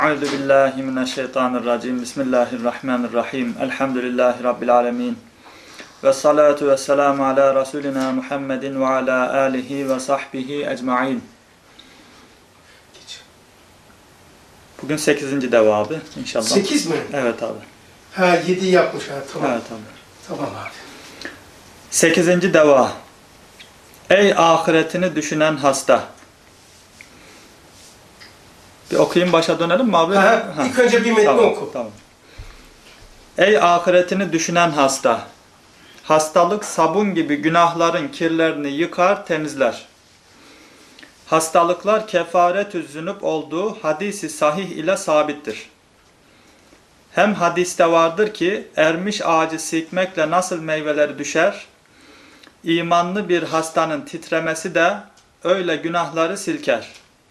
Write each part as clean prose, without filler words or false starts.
Euzu billahi mineşşeytanirracim. Bismillahirrahmanirrahim. Elhamdülillahi rabbil alamin. Ve salatu vesselamu ala rasulina Muhammedin ve ala alihi ve sahbihi ecmaîn. Bugün 8. devabı inşallah. 8 mi? Evet abi. Ha 7 yapmış ha, tamam. Evet abi. Tamam abi. 8. deva. Ey ahiretini düşünen hasta. Bir okuyayım, başa dönelim mi abi? İlk önce bir metni tamam, oku. Tamam. Ey ahiretini düşünen hasta. Hastalık sabun gibi günahların kirlerini yıkar, temizler. Hastalıklar kefaretü zünub olduğu hadisi sahih ile sabittir. Hem hadiste vardır ki ermiş ağacı silkmekle nasıl meyveleri düşer, imanlı bir hastanın titremesi de öyle günahları silker.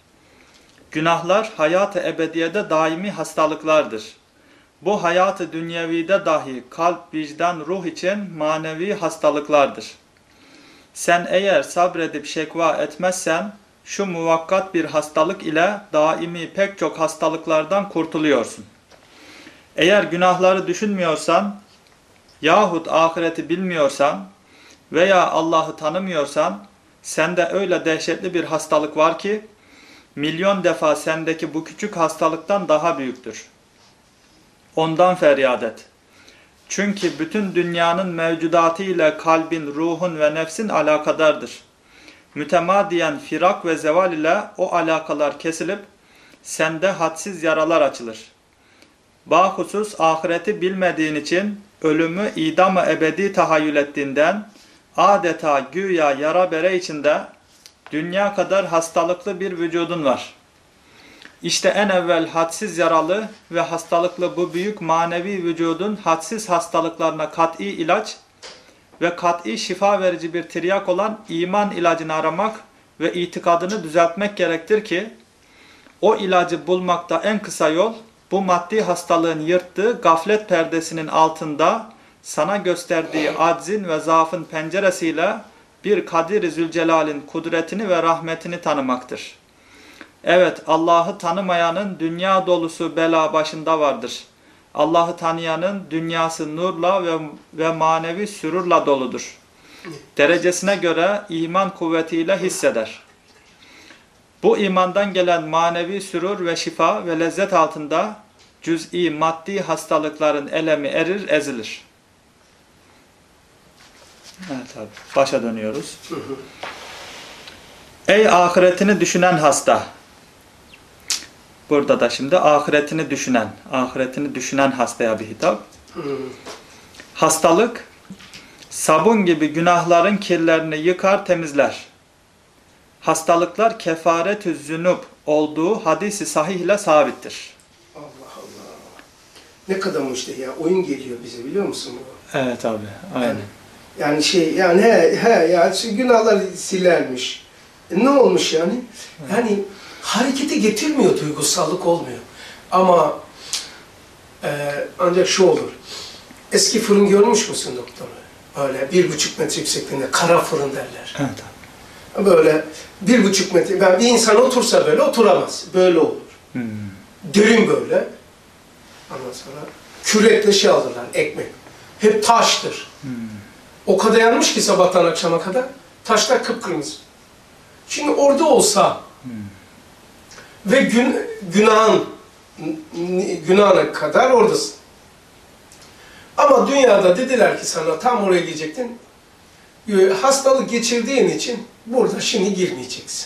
Günahlar hayat-ı ebediyede daimi hastalıklardır. Bu hayat-ı dünyevide dahi kalp, vicdan, ruh için manevi hastalıklardır. Sen eğer sabredip şekva etmezsen, şu muvakkat bir hastalık ile daimi pek çok hastalıklardan kurtuluyorsun. Eğer günahları düşünmüyorsan, yahut ahireti bilmiyorsan veya Allah'ı tanımıyorsan, sende öyle dehşetli bir hastalık var ki, milyon defa sendeki bu küçük hastalıktan daha büyüktür. Ondan feryat et. Çünkü bütün dünyanın mevcudatı ile kalbin, ruhun ve nefsin alakadardır. Mütemadiyen firak ve zeval ile o alakalar kesilip sende hadsiz yaralar açılır. Bahusus ahireti bilmediğin için ölümü idam-ı ebedi tahayyül ettiğinden adeta güya yara bere içinde dünya kadar hastalıklı bir vücudun var. İşte en evvel hadsiz yaralı ve hastalıklı bu büyük manevi vücudun hadsiz hastalıklarına kat'i ilaç ve kat'i şifa verici bir tiryak olan iman ilacını aramak ve itikadını düzeltmek gerektir ki o ilacı bulmakta en kısa yol bu maddi hastalığın yırttığı gaflet perdesinin altında sana gösterdiği aczin ve zaafın penceresiyle bir Kadir-i Zülcelal'in kudretini ve rahmetini tanımaktır. Evet, Allah'ı tanımayanın dünya dolusu bela başında vardır. Allah'ı tanıyanın dünyası nurla ve manevi sürurla doludur. Derecesine göre iman kuvvetiyle hisseder. Bu imandan gelen manevi sürur ve şifa ve lezzet altında cüz'i maddi hastalıkların elemi erir, ezilir. Evet abi, başa dönüyoruz. Ey ahiretini düşünen hasta. Burada da şimdi ahiretini düşünen hastaya bir hitap. Hastalık, sabun gibi günahların kirlerini yıkar, temizler. Hastalıklar kefaretü zünub olduğu hadisi sahih ile sabittir. Allah Allah. Ne kadar işte ya, oyun geliyor bize, biliyor musun bu? Evet abi, aynen. Yani yani günahlar silermiş. Ne olmuş yani? Yani harekete getirmiyor, duygusallık olmuyor. Ama ancak şu olur. Eski fırın görmüş müsün doktor? Böyle 1,5 metre yüksekliğinde kara fırın derler. Evet abi. Böyle 1,5 metre, yani bir insan otursa böyle oturamaz. Böyle olur. Derin böyle. Ondan sonra kürekle şey alırlar, ekmek. Hep taştır. O kadar yanmış ki sabahtan akşama kadar, taşlar kıpkırmızı. Şimdi orada olsa ve günahına kadar oradasın. Ama dünyada dediler ki sana tam oraya gidecektin, hastalık geçirdiğin için burada şimdi girmeyeceksin.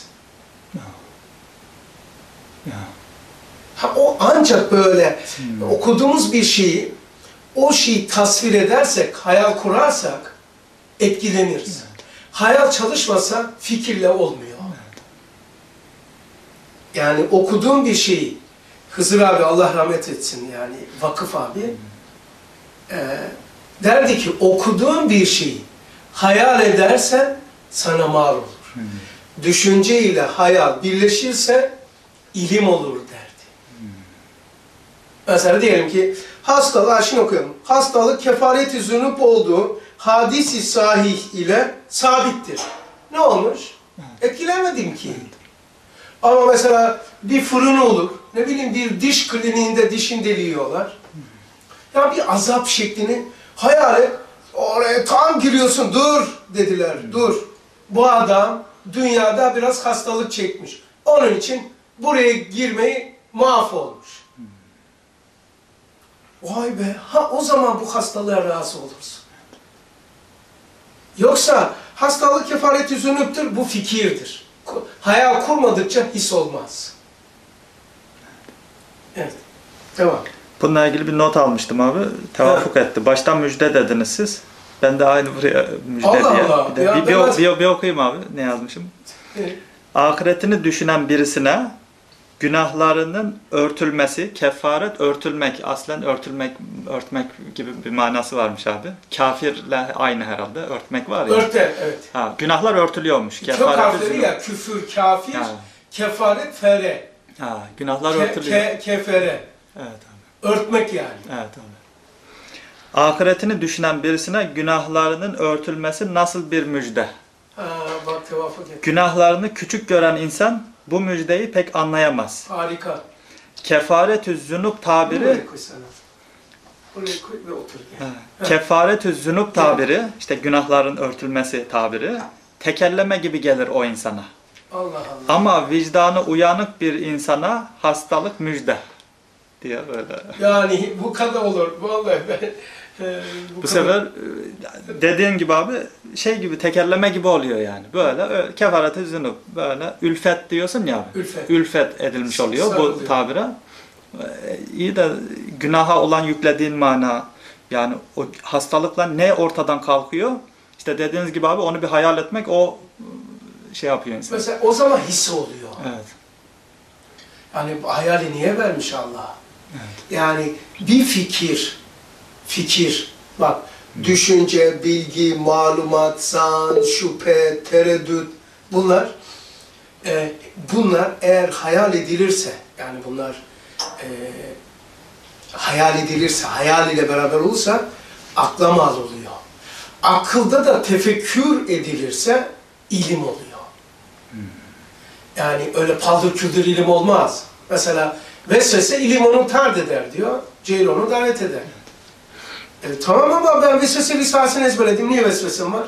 O ancak böyle okuduğumuz bir şeyi, o şeyi tasvir edersek, hayal kurarsak etkileniriz. Hayal çalışmasa fikirle olmuyor. Yani okuduğum bir şeyi, Hızır abi Allah rahmet etsin, yani Vakıf abi, derdi ki okuduğun bir şeyi hayal edersen sana mal olur. Düşünce ile hayal birleşirse ilim olur derdi. Mesela diyelim ki hastalığı, şimdi okuyalım. Hastalık kefaret-i zünub olduğu hadis-i sahih ile sabittir. Ne olmuş? Etkilenmedim ki. Ama mesela bir fırın olur, ne bileyim bir diş kliniğinde dişini deliyorlar. Ya bir azap şeklini hayal et. Oraya tam giriyorsun, dur dediler, dur. Bu adam dünyada biraz hastalık çekmiş. Onun için buraya girmeyi mahvolmuş. Vay be, ha o zaman bu hastalığa razı olursun. Yoksa hastalık kefareti zünüptür, bu fikirdir. Hayal kurmadıkça his olmaz. Evet, devam. Bununla ilgili bir not almıştım abi. Tevafuk etti. Baştan müjde dediniz siz. Ben de aynı buraya müjde Allah diye. Allah. Bir okuyayım abi. Ne yazmışım? Evet. Ahiretini düşünen birisine günahlarının örtülmesi, kefaret örtülmek, aslen örtmek gibi bir manası varmış abi. Kafirle aynı herhalde. Örtmek var ya. Örte, evet. Ha, günahlar örtülüyormuş. Kök harfleri ya, küfür, kafir, ha. Kefaret, fere. Ha, günahlar örtülüyor. Kefere. Evet abi. Örtmek yani. Evet abi. Ahiretini düşünen birisine günahlarının örtülmesi nasıl bir müjde? Ha, bak tevafuk et. Günahlarını küçük gören insan bu müjdeyi pek anlayamaz. Harika. Kefaretü zünub tabiri, Buraya koy sana. Buraya koy ve otur. kefaretü zünub tabiri, işte günahların örtülmesi tabiri, tekelleme gibi gelir o insana. Allah Allah. Ama vicdanı uyanık bir insana hastalık müjde diye böyle. Yani bu kadar olur. Vallahi ben... Bu sefer dediğin gibi abi şey gibi tekerleme gibi oluyor yani. Böyle kefaret-i zünub böyle ülfet diyorsun ya abi. Ülfet. Ülfet edilmiş oluyor Sarılıyor. bu tabire. İyi de günaha olan yüklediğin mana yani o hastalıkla ne ortadan kalkıyor? İşte dediğiniz gibi abi onu bir hayal etmek o şey yapıyor insan. Mesela o zaman his oluyor. Evet. Yani hayali niye vermiş Allah? Evet. Yani bir fikir, bak düşünce, bilgi, malumat, zan, şüphe, tereddüt bunlar eğer hayal edilirse yani bunlar hayal edilirse, hayal ile beraber olursa akla mal oluyor. Akılda da tefekkür edilirse ilim oluyor. Yani öyle paldır küldür ilim olmaz. Mesela vesvese ilim onu tard eder diyor, cehil onu davet eder. Tamam ama ben vesvese lisansını ezberledim. Niye vesvesem var?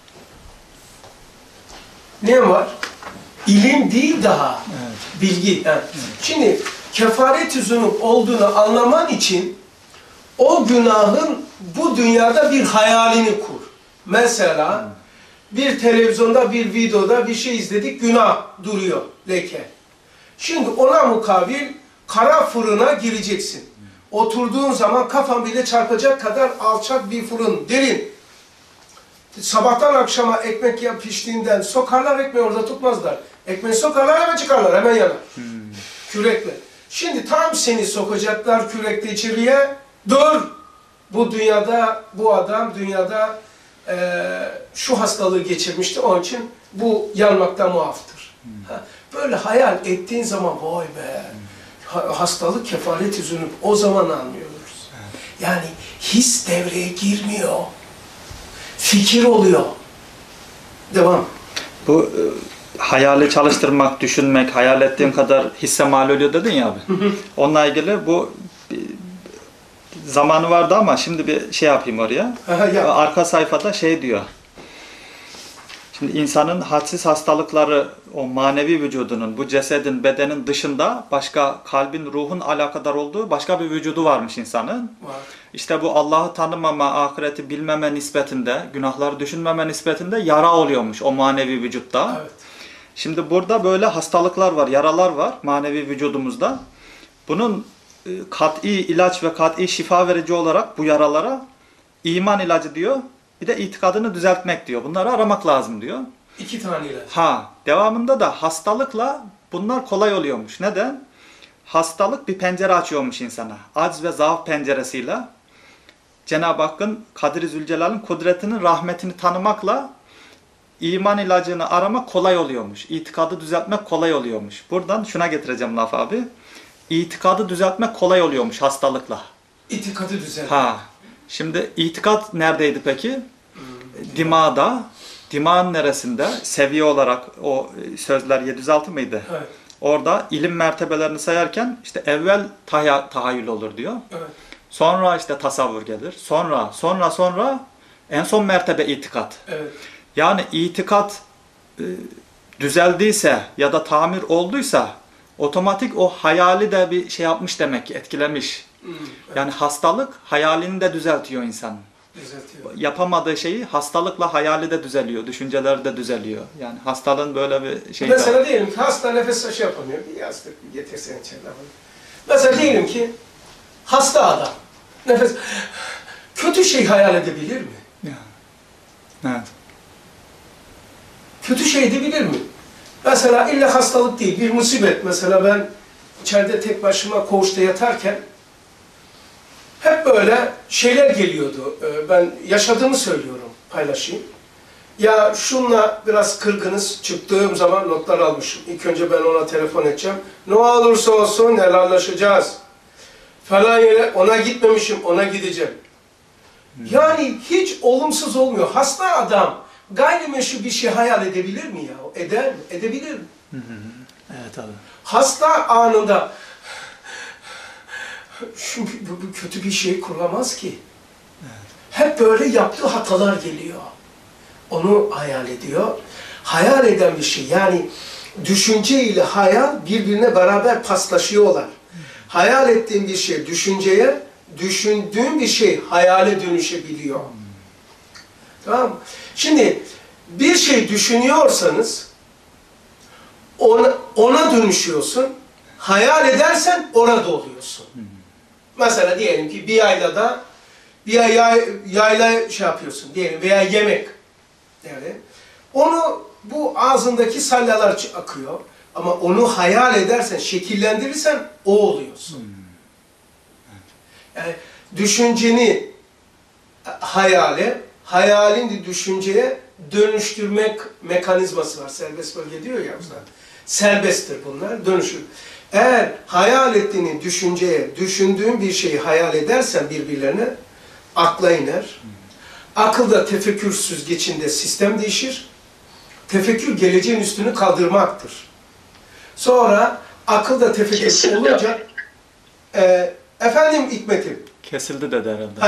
Niye var? İlim değil daha. Evet. Bilgi. Yani. Evet. Şimdi kefaret-i zunub olduğunu anlaman için o günahın bu dünyada bir hayalini kur. Mesela bir televizyonda bir videoda bir şey izledik, günah duruyor, leke. Şimdi ona mukabil kara fırına gireceksin. Oturduğun zaman kafan bile çarpacak kadar alçak bir fırın, derin. Sabahtan akşama ekmek piştiğinden sokarlar, ekmeği orada tutmazlar. Ekmeği sokarlar hemen çıkarlar, hemen yanar. Kürekle. Şimdi tam seni sokacaklar kürekle içeriye, dur! Bu dünyada, bu adam dünyada şu hastalığı geçirmişti, onun için bu yanmaktan muaftır. Böyle hayal ettiğin zaman, vay be! Hastalık kefaret-i zünub, o zaman anlıyoruz. Yani his devreye girmiyor. Fikir oluyor. Devam. Bu hayali çalıştırmak, düşünmek, hayal ettiğin kadar hisse mal oluyor dedin ya abi. Onunla ilgili bu zamanı vardı ama şimdi bir şey yapayım oraya. Arka sayfada şey diyor. Şimdi insanın hadsiz hastalıkları, o manevi vücudunun, bu cesedin, bedenin dışında başka kalbin, ruhun alakadar olduğu başka bir vücudu varmış insanın. Var. İşte bu Allah'ı tanımama, ahireti bilmeme nispetinde, günahları düşünmeme nispetinde yara oluyormuş o manevi vücutta. Evet. Şimdi burada böyle hastalıklar var, yaralar var manevi vücudumuzda. Bunun kat'i ilaç ve kat'i şifa verici olarak bu yaralara iman ilacı diyor. Bir de itikadını düzeltmek diyor. Bunları aramak lazım diyor. 2 tane ilaç. Devamında da hastalıkla bunlar kolay oluyormuş. Neden? Hastalık bir pencere açıyormuş insana. Acz ve zaaf penceresiyle Cenab-ı Hakk'ın Kadir-i Zülcelal'in kudretinin, rahmetini tanımakla iman ilacını aramak kolay oluyormuş. İtikadı düzeltmek kolay oluyormuş. Buradan şuna getireceğim laf abi. İtikadı düzeltmek kolay oluyormuş hastalıkla. İtikadı düzeltmek. Şimdi itikat neredeydi peki? Dimağda. Dimağın neresinde? Seviye olarak o sözler 706 mıydı? Evet. orada ilim mertebelerini sayarken işte evvel tahayyül olur diyor. Evet. Sonra işte tasavvur gelir. Sonra en son mertebe itikat. Evet. Yani itikat düzeldiyse ya da tamir olduysa otomatik o hayali de bir şey yapmış demek ki, etkilemiş. Evet. Yani hastalık hayalini de düzeltiyor insanın. Düzeltiyor. Yapamadığı şeyi hastalıkla hayali de düzeliyor, düşünceleri de düzeliyor. Yani hastalığın böyle bir şeyi Mesela diyelim ki hasta nefes şey yapamıyor. Bir yastık getirsen içeride. Mesela diyelim ki hasta adam nefes kötü şey hayal edebilir mi? Ya. Evet. Kötü şey edebilir mi? Mesela illa hastalık değil, bir musibet. Mesela ben içeride tek başıma koğuşta yatarken hep böyle şeyler geliyordu. Ben yaşadığımı söylüyorum, paylaşayım. Ya şunla biraz kırgınız, çıktığım zaman notlar almışım. İlk önce ben ona telefon edeceğim. Ne olursa olsun helallaşacağız. Falan yere ona gitmemişim, ona gideceğim. Yani hiç olumsuz olmuyor. Hasta adam gayrimeşru bir şey hayal edebilir mi ya? Eder mi? Edebilir mi? Evet abi. Hasta anında bu kötü bir şey kuramaz ki. Hep böyle yaptığı hatalar geliyor. Onu hayal ediyor. Hayal eden bir şey. Yani düşünce ile hayal birbirine beraber paslaşıyorlar. Hayal ettiğin bir şey düşünceye, düşündüğün bir şey hayale dönüşebiliyor. Tamam mı? Şimdi bir şey düşünüyorsanız ona dönüşüyorsun. Hayal edersen orada oluyorsun. Mesela diyelim ki bir yaylada bir yayla şey yapıyorsun diyelim veya yemek. Yani onu bu ağzındaki salyalar akıyor. Ama onu hayal edersen, şekillendirirsen o oluyorsun. Yani düşünceni hayale, hayalin de düşünceye dönüştürmek mekanizması var. Serbest bölge diyor ya zaten. Serbesttir bunlar, dönüşür. Eğer hayal ettiğini düşünceye, düşündüğün bir şeyi hayal edersen birbirlerine akla iner. Akılda tefekkür süzgecinde sistem değişir. Tefekkür geleceğin üstünü kaldırmaktır. Sonra akılda tefekkür Kesinlikle. olunca efendim Hikmet'im. Kesildi dedi herhalde.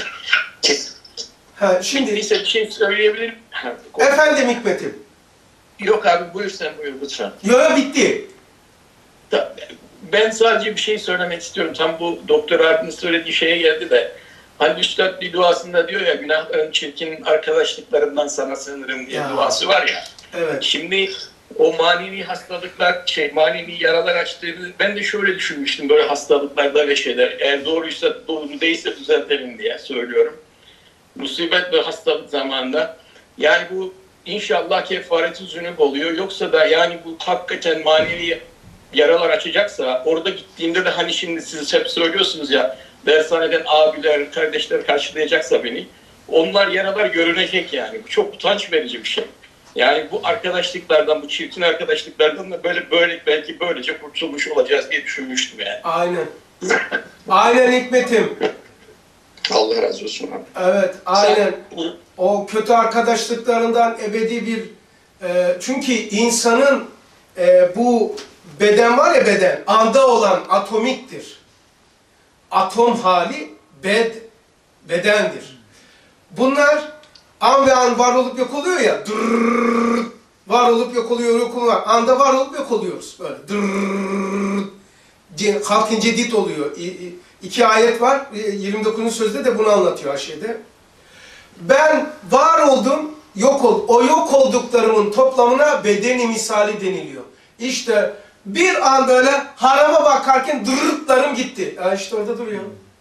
Şimdi Neyse bir şey söyleyebilirim. efendim Hikmet'im. Yok abi buyur sen buyur lütfen. Yo bitti. Ben sadece bir şey söylemek istiyorum. Tam bu doktor abinin söylediği şeye geldi de. Hani Üstad bir duasında diyor ya günahların çirkin arkadaşlıklarından sana sığınırım diye duası var ya. Evet. Şimdi o manevi hastalıklar, manevi yaralar açtığını ben de şöyle düşünmüştüm böyle hastalıklarda ve şeyler. Eğer doğruysa, doğru değilse düzeltelim diye söylüyorum. Musibet ve hastalık zamanında. Yani bu inşallah kefareti zünüp oluyor. Yoksa da yani bu hakikaten manevi yaralar açacaksa orada gittiğimde de hani şimdi siz hep söylüyorsunuz ya dershaneden abiler, kardeşler karşılayacaksa beni onlar yaralar görünecek yani. Bu çok utanç verici bir şey. Yani bu arkadaşlıklardan, bu çirkin arkadaşlıklardan da böyle belki böylece kurtulmuş olacağız diye düşünmüştüm yani. Aynen. Aynen Hikmet'im. Allah razı olsun abi. Evet, aynen. O kötü arkadaşlıklarından ebedi bir... çünkü insanın bu beden var ya beden, anda olan atomiktir. Atom hali bedendir. Bunlar an ve an var olup yok oluyor ya. Dırrrr, var olup yok oluyor, yok oluyor. Anda var olup yok oluyoruz. Böyle dırrrr, halk-ı cedid oluyor. İki ayet var. 29. sözde de bunu anlatıyor aşağıda. Ben var oldum, yok oldum. O yok olduklarımın toplamına bedeni misali deniliyor. İşte bir an böyle harama bakarken dırırtlarım gitti. İşte orada duruyor.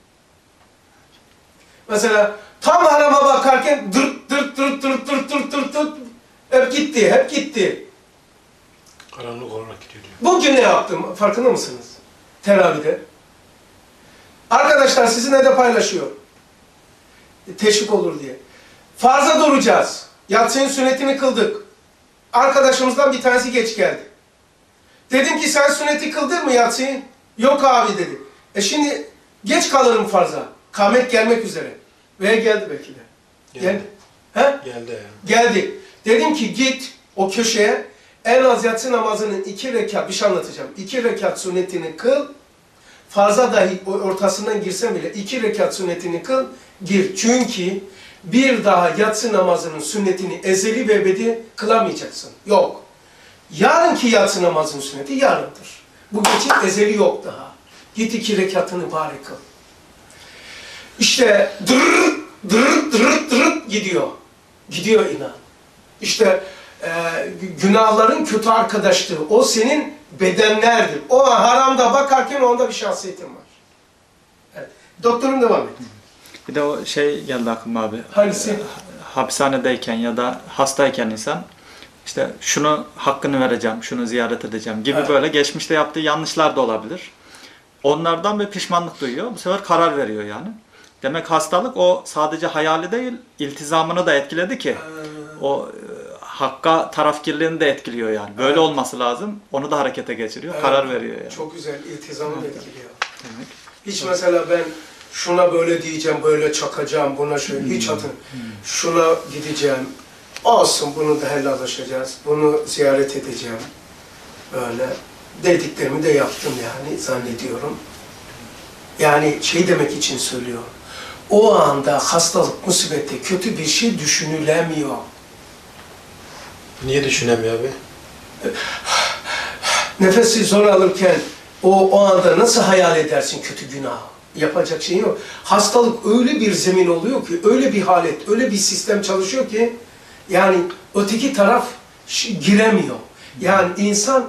Mesela tam harama bakarken dırt dırt dırt dırt dırt dırt dırt dırt hep gitti, hep gitti. Karanlık olarak gidiyor diyor. Bugün ne yaptım farkında mısınız? Teravide. Arkadaşlar sizinle de paylaşıyor. Teşvik olur diye. Farza duracağız. Yatsının sünnetini kıldık. Arkadaşımızdan bir tanesi geç geldi. Dedim ki sen sünneti kıldın mı yatsıyı? Yok abi dedi. Şimdi geç kalırım farza. Kâmet gelmek üzere. Ve geldi belki de. Geldi. He? Geldi ya. Geldi. Dedim ki git o köşeye En az yatsı namazının 2 rekat, bir şey anlatacağım. 2 rekat sünnetini kıl. Farza dahi ortasından girsen bile 2 rekat sünnetini kıl, gir. Çünkü bir daha yatsı namazının sünnetini ezeli ve ebedi kılamayacaksın. Yok. Yarınki yatsı namazının sünneti yarındır. Bu için ezeli yok daha. Git 2 rekatını bari kıl. İşte dırırt dırırt dırırt dırırt gidiyor. Gidiyor inan. İşte günahların kötü arkadaşlığı. O senin bedenlerdir. O haramda bakarken onda bir şahsiyetin var. Evet. Doktorum devam et. Bir de o şey geldi aklıma abi. Hangisi? Hapishanedeyken ya da hastayken insan işte şunu hakkını vereceğim, şunu ziyaret edeceğim gibi Evet. böyle geçmişte yaptığı yanlışlar da olabilir. Onlardan bir pişmanlık duyuyor. Bu sefer karar veriyor yani. Demek hastalık o sadece hayali değil, iltizamını da etkiledi ki o hakka tarafkirliğini de etkiliyor yani. Böyle olması lazım. Onu da harekete geçiriyor. Evet. Karar veriyor yani. Çok güzel. İltizamı da etkiliyor. Demek. Hiç mesela ben şuna böyle diyeceğim, böyle çakacağım, buna şöyle hiç hatın. Şuna gideceğim. Olsun, bunu da helallaşacağız. Bunu ziyaret edeceğim. Böyle dediklerimi de yaptım yani zannediyorum. Yani şey demek için söylüyorum. O anda hastalık, musibette kötü bir şey düşünülemiyor. Niye düşünemiyor abi? Nefesi zor alırken o anda nasıl hayal edersin kötü günah? Yapacak şey yok. Hastalık öyle bir zemin oluyor ki, öyle bir halet, öyle bir sistem çalışıyor ki yani öteki taraf giremiyor. Yani insan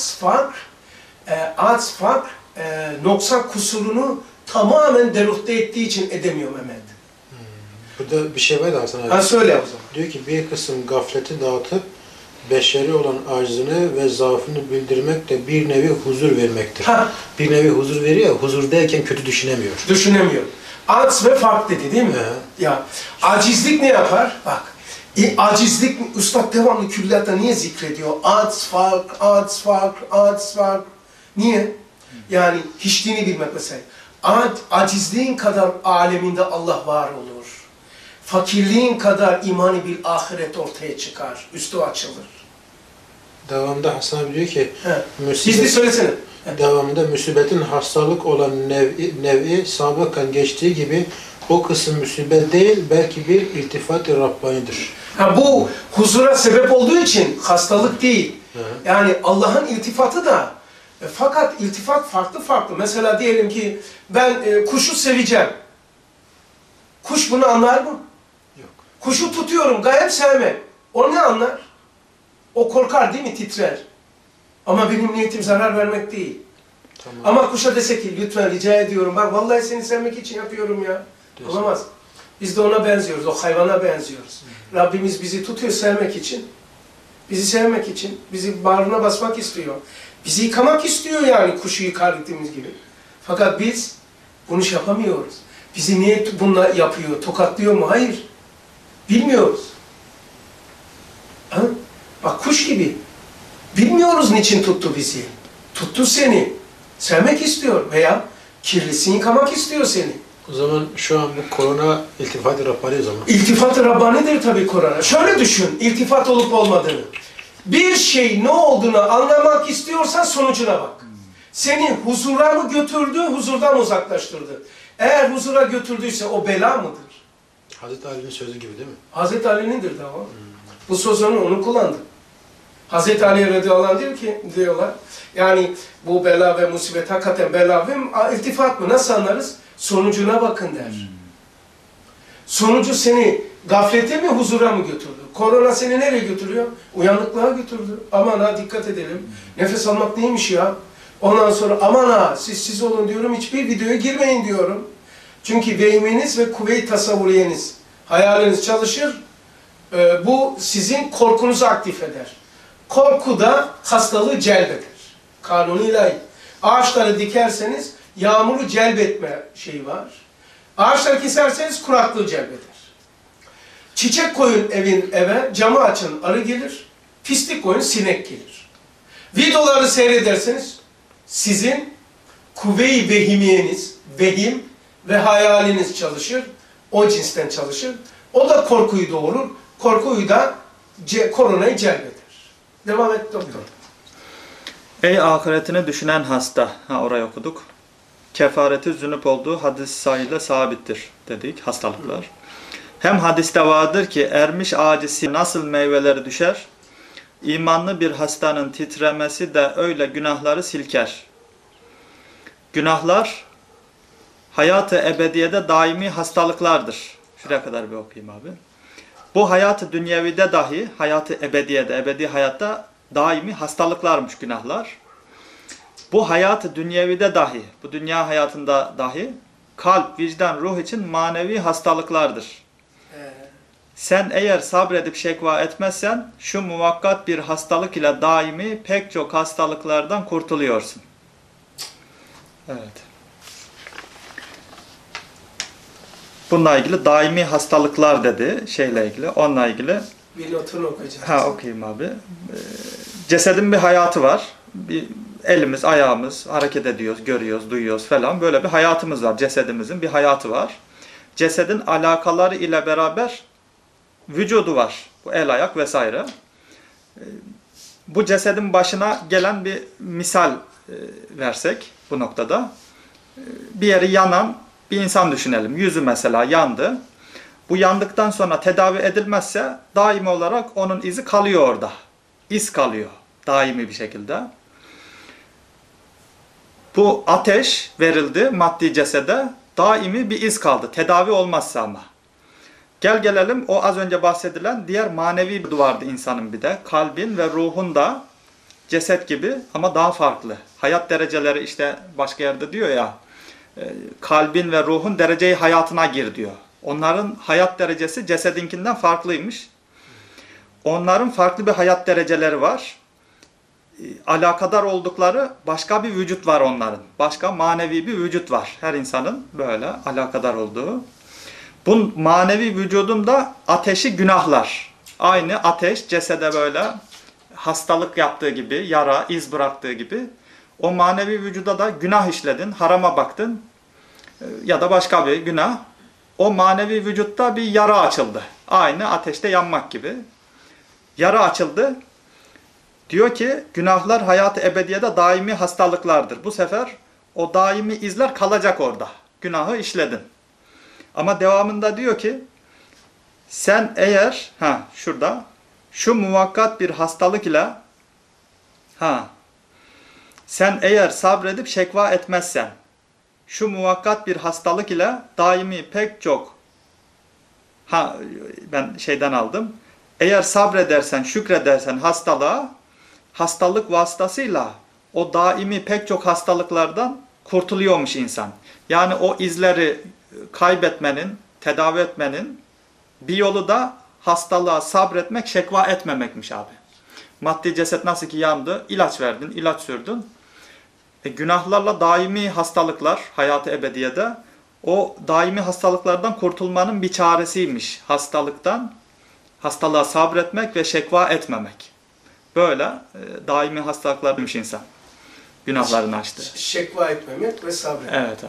noksan kusurunu tamamen deruhte ettiği için edemiyor Mehmet. Burada bir şey var da Hasan abi. Ha söyle o zaman. Diyor ki bir kısım gafleti dağıtıp beşeri olan aczini ve zaafını bildirmek de bir nevi huzur vermektir. Ha. Bir nevi huzur veriyor ya, huzurdayken kötü düşünemiyor. Düşünemiyor. Acz ve fark dedi değil mi? He. Ya acizlik ne yapar? Bak. Acizlik, Üstad devamlı külliyatta niye zikrediyor? Acz, fark, acz, fark, acz, fark. Niye? Yani hiçliğini bilmek mesela. Acizliğin kadar aleminde Allah var olur. Fakirliğin kadar imani bir ahiret ortaya çıkar. Üstü açılır. Devamında Hasan abi diyor ki Gizli söylesene. devamında musibetin hastalık olan nevi sabıkan geçtiği gibi o kısım musibet değil belki bir iltifat-ı Rabbani'dir. Ha, bu huzura sebep olduğu için hastalık değil. Yani Allah'ın iltifatı da fakat iltifat farklı farklı. Mesela diyelim ki ben kuşu seveceğim. Kuş bunu anlar mı? Yok. Kuşu tutuyorum, gayet sevmem. O ne anlar? O korkar değil mi? Titrer. Ama benim niyetim zarar vermek değil. Tamam. Ama kuşa dese ki lütfen rica ediyorum. Bak vallahi seni sevmek için yapıyorum ya. Diyorsun. Olamaz. Biz de ona benziyoruz. O hayvana benziyoruz. Rabbimiz bizi tutuyor sevmek için. Bizi sevmek için. Bizi bağrına basmak istiyor. Bizi yıkamak istiyor yani kuşu yıkardıklarımız gibi. Fakat biz bunu yapamıyoruz. Bizi niye bununla yapıyor? Tokatlıyor mu? Hayır. Bilmiyoruz. Ha? Bak kuş gibi. Bilmiyoruz niçin tuttu bizi. Tuttu seni. Sevmek istiyor veya kirlisini yıkamak istiyor seni. O zaman şu an bu korona iltifat-ı Rabbani o zaman. İltifat-ı Rabbani'dir tabii korona. Şöyle düşün, iltifat olup olmadığını. Bir şey ne olduğunu anlamak istiyorsan sonucuna bak. Seni huzura mı götürdü, huzurdan uzaklaştırdı? Eğer huzura götürdüyse o bela mıdır? Hazreti Ali'nin sözü gibi değil mi? Hazreti Ali'nindir de o. Bu sözünü onu kullandı. Hazreti Ali radıyallahu anh diyorlar. Yani bu bela ve musibet hakikaten bela ve iltifat mı? Nasıl anlarız? Sonucuna bakın der. Sonucu seni gaflete mi, huzura mı götürdü? Korona seni nereye götürüyor? Uyanıklığa götürdü. Aman ha dikkat edelim. Nefes almak neymiş ya? Ondan sonra aman ha siz olun diyorum. Hiçbir videoya girmeyin diyorum. Çünkü vehminiz ve kuvve-i tasavvuriyeniz, hayaliniz çalışır. Bu sizin korkunuzu aktif eder. Korku da hastalığı celbeder. Kanuni ilahi. Ağaçları dikerseniz yağmuru celbetme şeyi var. Ağaçları keserseniz kuraklığı celbeder. Çiçek koyun eve, camı açın arı gelir. Pislik koyun sinek gelir. Videoları seyrederseniz sizin kuvve-i vehimiyeniz, vehim ve hayaliniz çalışır. O cinsten çalışır. O da korkuyu doğurur. Korkuyu da koronayı celbeder. Devam et doktor. Ey ahiretini düşünen hasta. Orayı okuduk. Kefareti zünüp olduğu hadis sayıyla sabittir dedik. Hastalıklar. Hem hadiste vardır ki ermiş acisi nasıl meyveleri düşer, imanlı bir hastanın titremesi de öyle günahları silker. Günahlar hayatı ebediyede daimi hastalıklardır. Şuraya kadar bir okuyayım abi. Bu hayatı dünyevide dahi, hayatı ebediyede, ebedi hayatta daimi hastalıklarmış günahlar. Bu hayatı dünyevide dahi, bu dünya hayatında dahi kalp, vicdan, ruh için manevi hastalıklardır. Sen eğer sabredip şekva etmezsen şu muvakkat bir hastalık ile daimi pek çok hastalıklardan kurtuluyorsun. Evet. Bununla ilgili daimi hastalıklar dedi şeyle ilgili. Onunla ilgili. Bir notunu okuyacağız. Okuyayım abi. Cesedin bir hayatı var. Bir elimiz, ayağımız hareket ediyoruz, görüyoruz, duyuyoruz falan. Böyle bir hayatımız var. Cesedimizin bir hayatı var. Cesedin alakaları ile beraber vücudu var. Bu el, ayak vesaire. Bu cesedin başına gelen bir misal versek bu noktada. Bir yeri yanan bir insan düşünelim. Yüzü mesela yandı. Bu yandıktan sonra tedavi edilmezse daimi olarak onun izi kalıyor orada. İz kalıyor daimi bir şekilde. Bu ateş verildi maddi cesede. Daimi bir iz kaldı. Tedavi olmazsa ama. Gel gelelim o az önce bahsedilen diğer manevi bir duvardı insanın bir de. Kalbin ve ruhun da ceset gibi ama daha farklı. Hayat dereceleri işte başka yerde diyor ya. Kalbin ve ruhun dereceyi hayatına gir diyor. Onların hayat derecesi cesedinkinden farklıymış. Onların farklı bir hayat dereceleri var. Alakadar oldukları başka bir vücut var onların. Başka manevi bir vücut var. Her insanın böyle alakadar olduğu. Bu manevi vücudun da ateşi günahlar. Aynı ateş cesede böyle hastalık yaptığı gibi, yara, iz bıraktığı gibi. O manevi vücuda da günah işledin, harama baktın ya da başka bir günah. O manevi vücutta bir yara açıldı. Aynı ateşte yanmak gibi. Yara açıldı. Diyor ki günahlar hayat-ı ebediyede daimi hastalıklardır. Bu sefer o daimi izler kalacak orada. Günahı işledin. Ama devamında diyor ki sen eğer şurada şu muvakkat bir hastalık ile sen eğer sabredip şekva etmezsen şu muvakkat bir hastalık ile daimi pek çok ben şeyden aldım. Eğer sabredersen, şükredersen hastalığa, hastalık vasıtasıyla o daimi pek çok hastalıklardan kurtuluyormuş insan. Yani o izleri kaybetmenin, tedavi etmenin bir yolu da hastalığa sabretmek, şekva etmemekmiş abi. Maddi ceset nasıl ki yandı, ilaç verdin, ilaç sürdün. Günahlarla daimi hastalıklar, hayat-ı ebediyede, o daimi hastalıklardan kurtulmanın bir çaresiymiş. Hastalığa sabretmek ve şekva etmemek. Böyle daimi hastalıklarmış insan. Günahlarını açtı. Şekva etmemek ve sabretmek. Evet abi.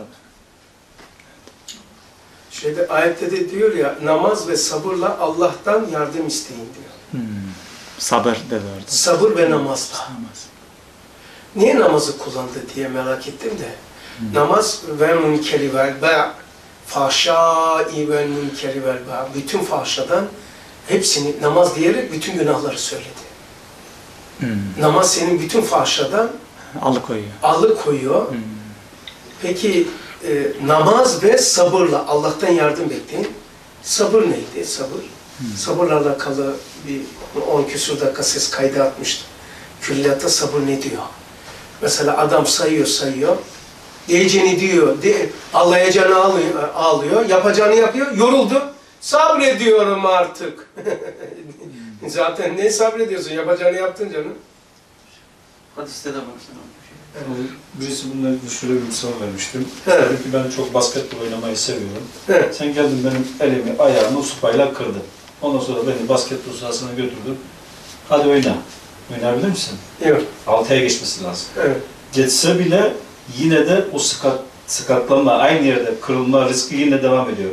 Ayette de diyor ya, namaz ve sabırla Allah'tan yardım isteyin diyor. Sabır dedi orada. Sabır ve namazla. Niye namazı kullandı diye merak ettim de. Namaz ve münkeri vel be' fahşâi vel münkeri vel be' bütün fahşadan hepsini namaz diyerek bütün günahları söyledi. Namaz senin bütün fahşadan alıkoyuyor. Peki namaz ve sabırla Allah'tan yardım bekleyin. Sabır neydi? Sabırla alakalı bir 10 küsur dakika ses kaydı atmıştım. Külliyatta sabır ne diyor? Mesela adam sayıyor. Diyeceğini diyor, ağlayacağını ağlıyor, yapacağını yapıyor, yoruldu. Sabrediyorum artık. Zaten ne sabrediyorsun? Yapacağını yaptın canım. Hadiste de baksana. Birisi bununla şöyle bir misal vermiştim. Evet. Dedi ki ben çok basketbol oynamayı seviyorum. Evet. Sen geldin benim elimi, ayağımı sopayla kırdın. Ondan sonra beni basketbol sahasına götürdün. Hadi oyna. Oynayabilir misin? Yok. 6'ya geçmesi lazım. Evet. Geçse bile yine de o sakatlanma, aynı yerde kırılma riski yine devam ediyor.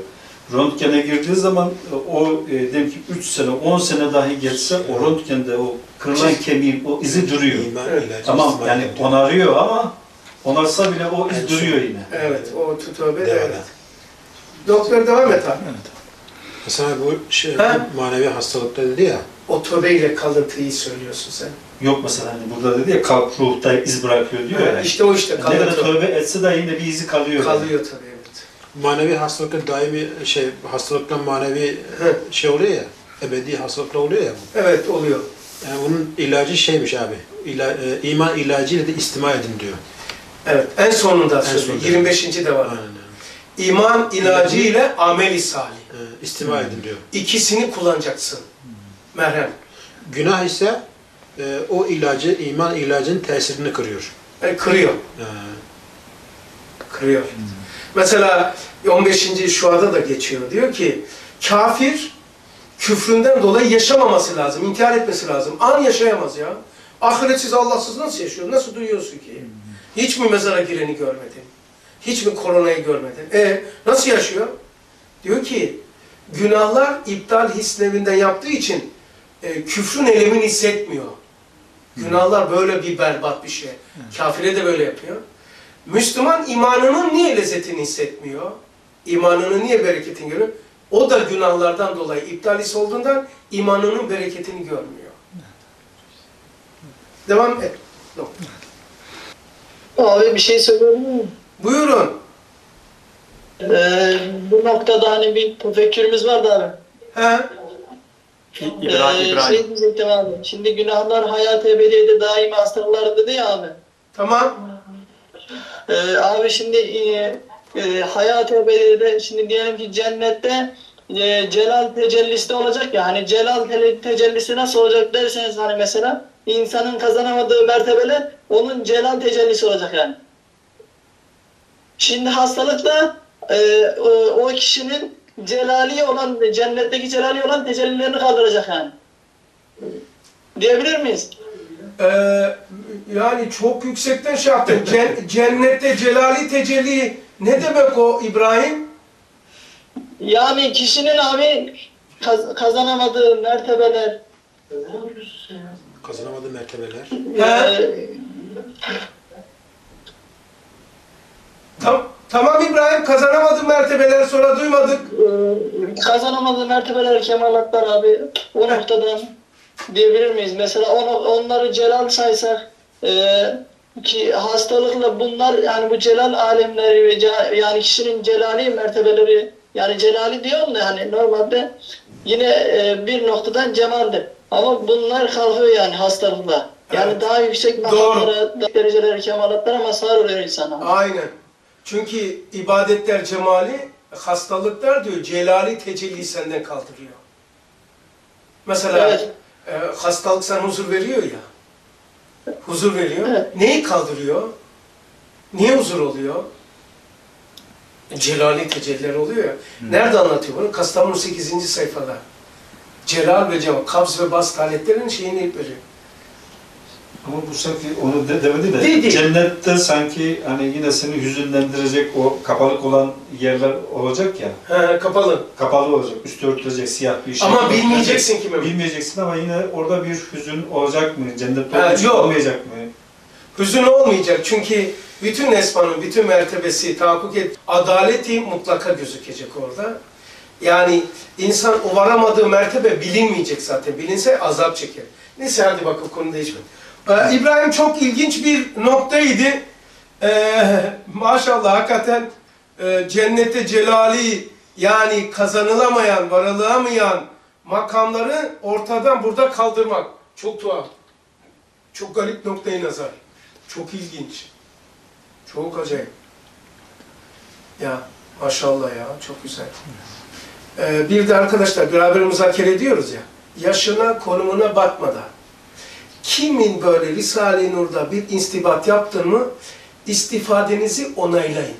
röntgene girdiği zaman o diyelim ki 3 sene, 10 sene dahi geçse o röntgende o kırılan kemiğin o izi duruyor. İman Evet. ilacı Tamam istismar yani ediyor. onarıyor ama onarsa bile o iz duruyor yine. Evet, o tövbe de Devam evet. et. Doktor devam et abi. Mesela bu şey, Ha? manevi hastalıkta dedi ya, O tövbeyle kalıntıyı söylüyorsun sen. Yok mesela hani burada dedi ya kalp ruhta iz bırakıyor diyor ya. İşte o işte Ne kadar kalıntı. tövbe etse de yine bir izi kalıyor. Kalıyor tabii evet. manevi hastalıkta daimi şey, hastalıkla manevi Hı. şey oluyor ya, ebedi hastalıkla oluyor ya. Evet oluyor. Yani bunun ilacı şeymiş abi, iman ilacıyla da istima edin diyor. Evet en sonunda En söylüyor. sonunda. 25. de var. Aynen öyle. İman ilacı ile amel-i salih. İstima edin diyor. İkisini kullanacaksın. Merhem. Günah ise o ilacı, iman ilacının tesirini kırıyor. Kırıyor. Kırıyor. Mesela 15. şuada da geçiyor. Diyor ki kafir küfründen dolayı yaşamaması lazım. İntihar etmesi lazım. An yaşayamaz ya. Ahiretsiz Allahsız nasıl yaşıyor? Nasıl duyuyorsun ki? Hiç mi mezara gireni görmedin? Hiç mi koronayı görmedin? Nasıl yaşıyor? Diyor ki günahlar iptal hislevinden yaptığı için küfrün elemini hissetmiyor. Günahlar böyle bir berbat bir şey. Kafire de böyle yapıyor. Müslüman imanının niye lezzetini hissetmiyor? İmanının niye bereketini görüyor? O da günahlardan dolayı iptal his olduğundan imanının bereketini görmüyor. Devam et. Abi bir şey söyleyebilir miyim? Buyurun. Bu noktada hani bir tefekkürümüz vardı abi. He? İbrahim. Şey diyecektim abi. Şimdi günahlar hayat-ı ebediyede daimi hastalıklar dedi ya abi. Tamam. Abi şimdi hayat-ı ebediyede şimdi diyelim ki cennette celal tecellisi de olacak ya. Hani celal tecellisi nasıl olacak derseniz hani mesela insanın kazanamadığı mertebeler onun celal tecellisi olacak yani. Şimdi hastalık da o kişinin celali olan, cennetteki celali olan tecellilerini kaldıracak yani. Diyebilir miyiz? Yani çok yüksekten şey yaptın. Cennette celali tecelli ne demek o İbrahim? Yani kişinin abi kazanamadığı mertebeler, Kazanamadığı mertebeler. Tamam İbrahim, kazanamadığı mertebeler sonra duymadık. kazanamadığı mertebeler, kemalatlar abi o noktadan diyebilir miyiz? Mesela onları celal saysak ki hastalıkla bunlar yani bu celal alemleri yani kişinin celali mertebeleri yani celali diyorum da hani normalde yine bir noktadan cemaldir. Ama bunlar kalkıyor yani hastalıkla. Yani Evet. daha yüksek makamlara, dereceler, kemalatlara mazhar oluyor insana. Aynen. Çünkü ibadetler cemali, hastalıklar diyor celali tecelli senden kaldırıyor. Mesela Evet. hastalık sana huzur veriyor ya. Huzur veriyor. Evet. Neyi kaldırıyor? Niye huzur oluyor? Celali tecelliler oluyor ya. Nerede anlatıyor bunu? Kastamonu 8. sayfada. Celal ve cemal, kabz ve bast haletlerin şeyini veriyor. Ama bu sanki onu demedi de Dedi. cennette sanki hani yine seni hüzünlendirecek o kapalık olan yerler olacak ya. Kapalı. Kapalı olacak, üstü örtülecek siyah bir şey. Ama bilmeyeceksin kimi. Bilmeyeceksin ama yine orada bir hüzün olacak mı? Cennette Ha, olacak, yok. olmayacak mı? Hüzün olmayacak çünkü bütün esmanın, bütün mertebesi tahakkuk et, adaleti mutlaka gözükecek orada. Yani insan o varamadığı mertebe bilinmeyecek zaten. Bilinse azap çeker. Neyse hadi bakalım konu değişmedi. İbrahim çok ilginç bir noktaydı. Maşallah hakikaten cennete celali yani kazanılamayan, varılamayan makamları ortadan burada kaldırmak. Çok tuhaf. Çok garip noktayı nazar. Çok ilginç. Çok acayip. Ya maşallah ya çok güzel. Bir de arkadaşlar beraber müzakere ediyoruz ya. Yaşına, konumuna bakmadan. Kimin böyle Risale-i Nur'da bir istibat yaptın mı istifadenizi onaylayın.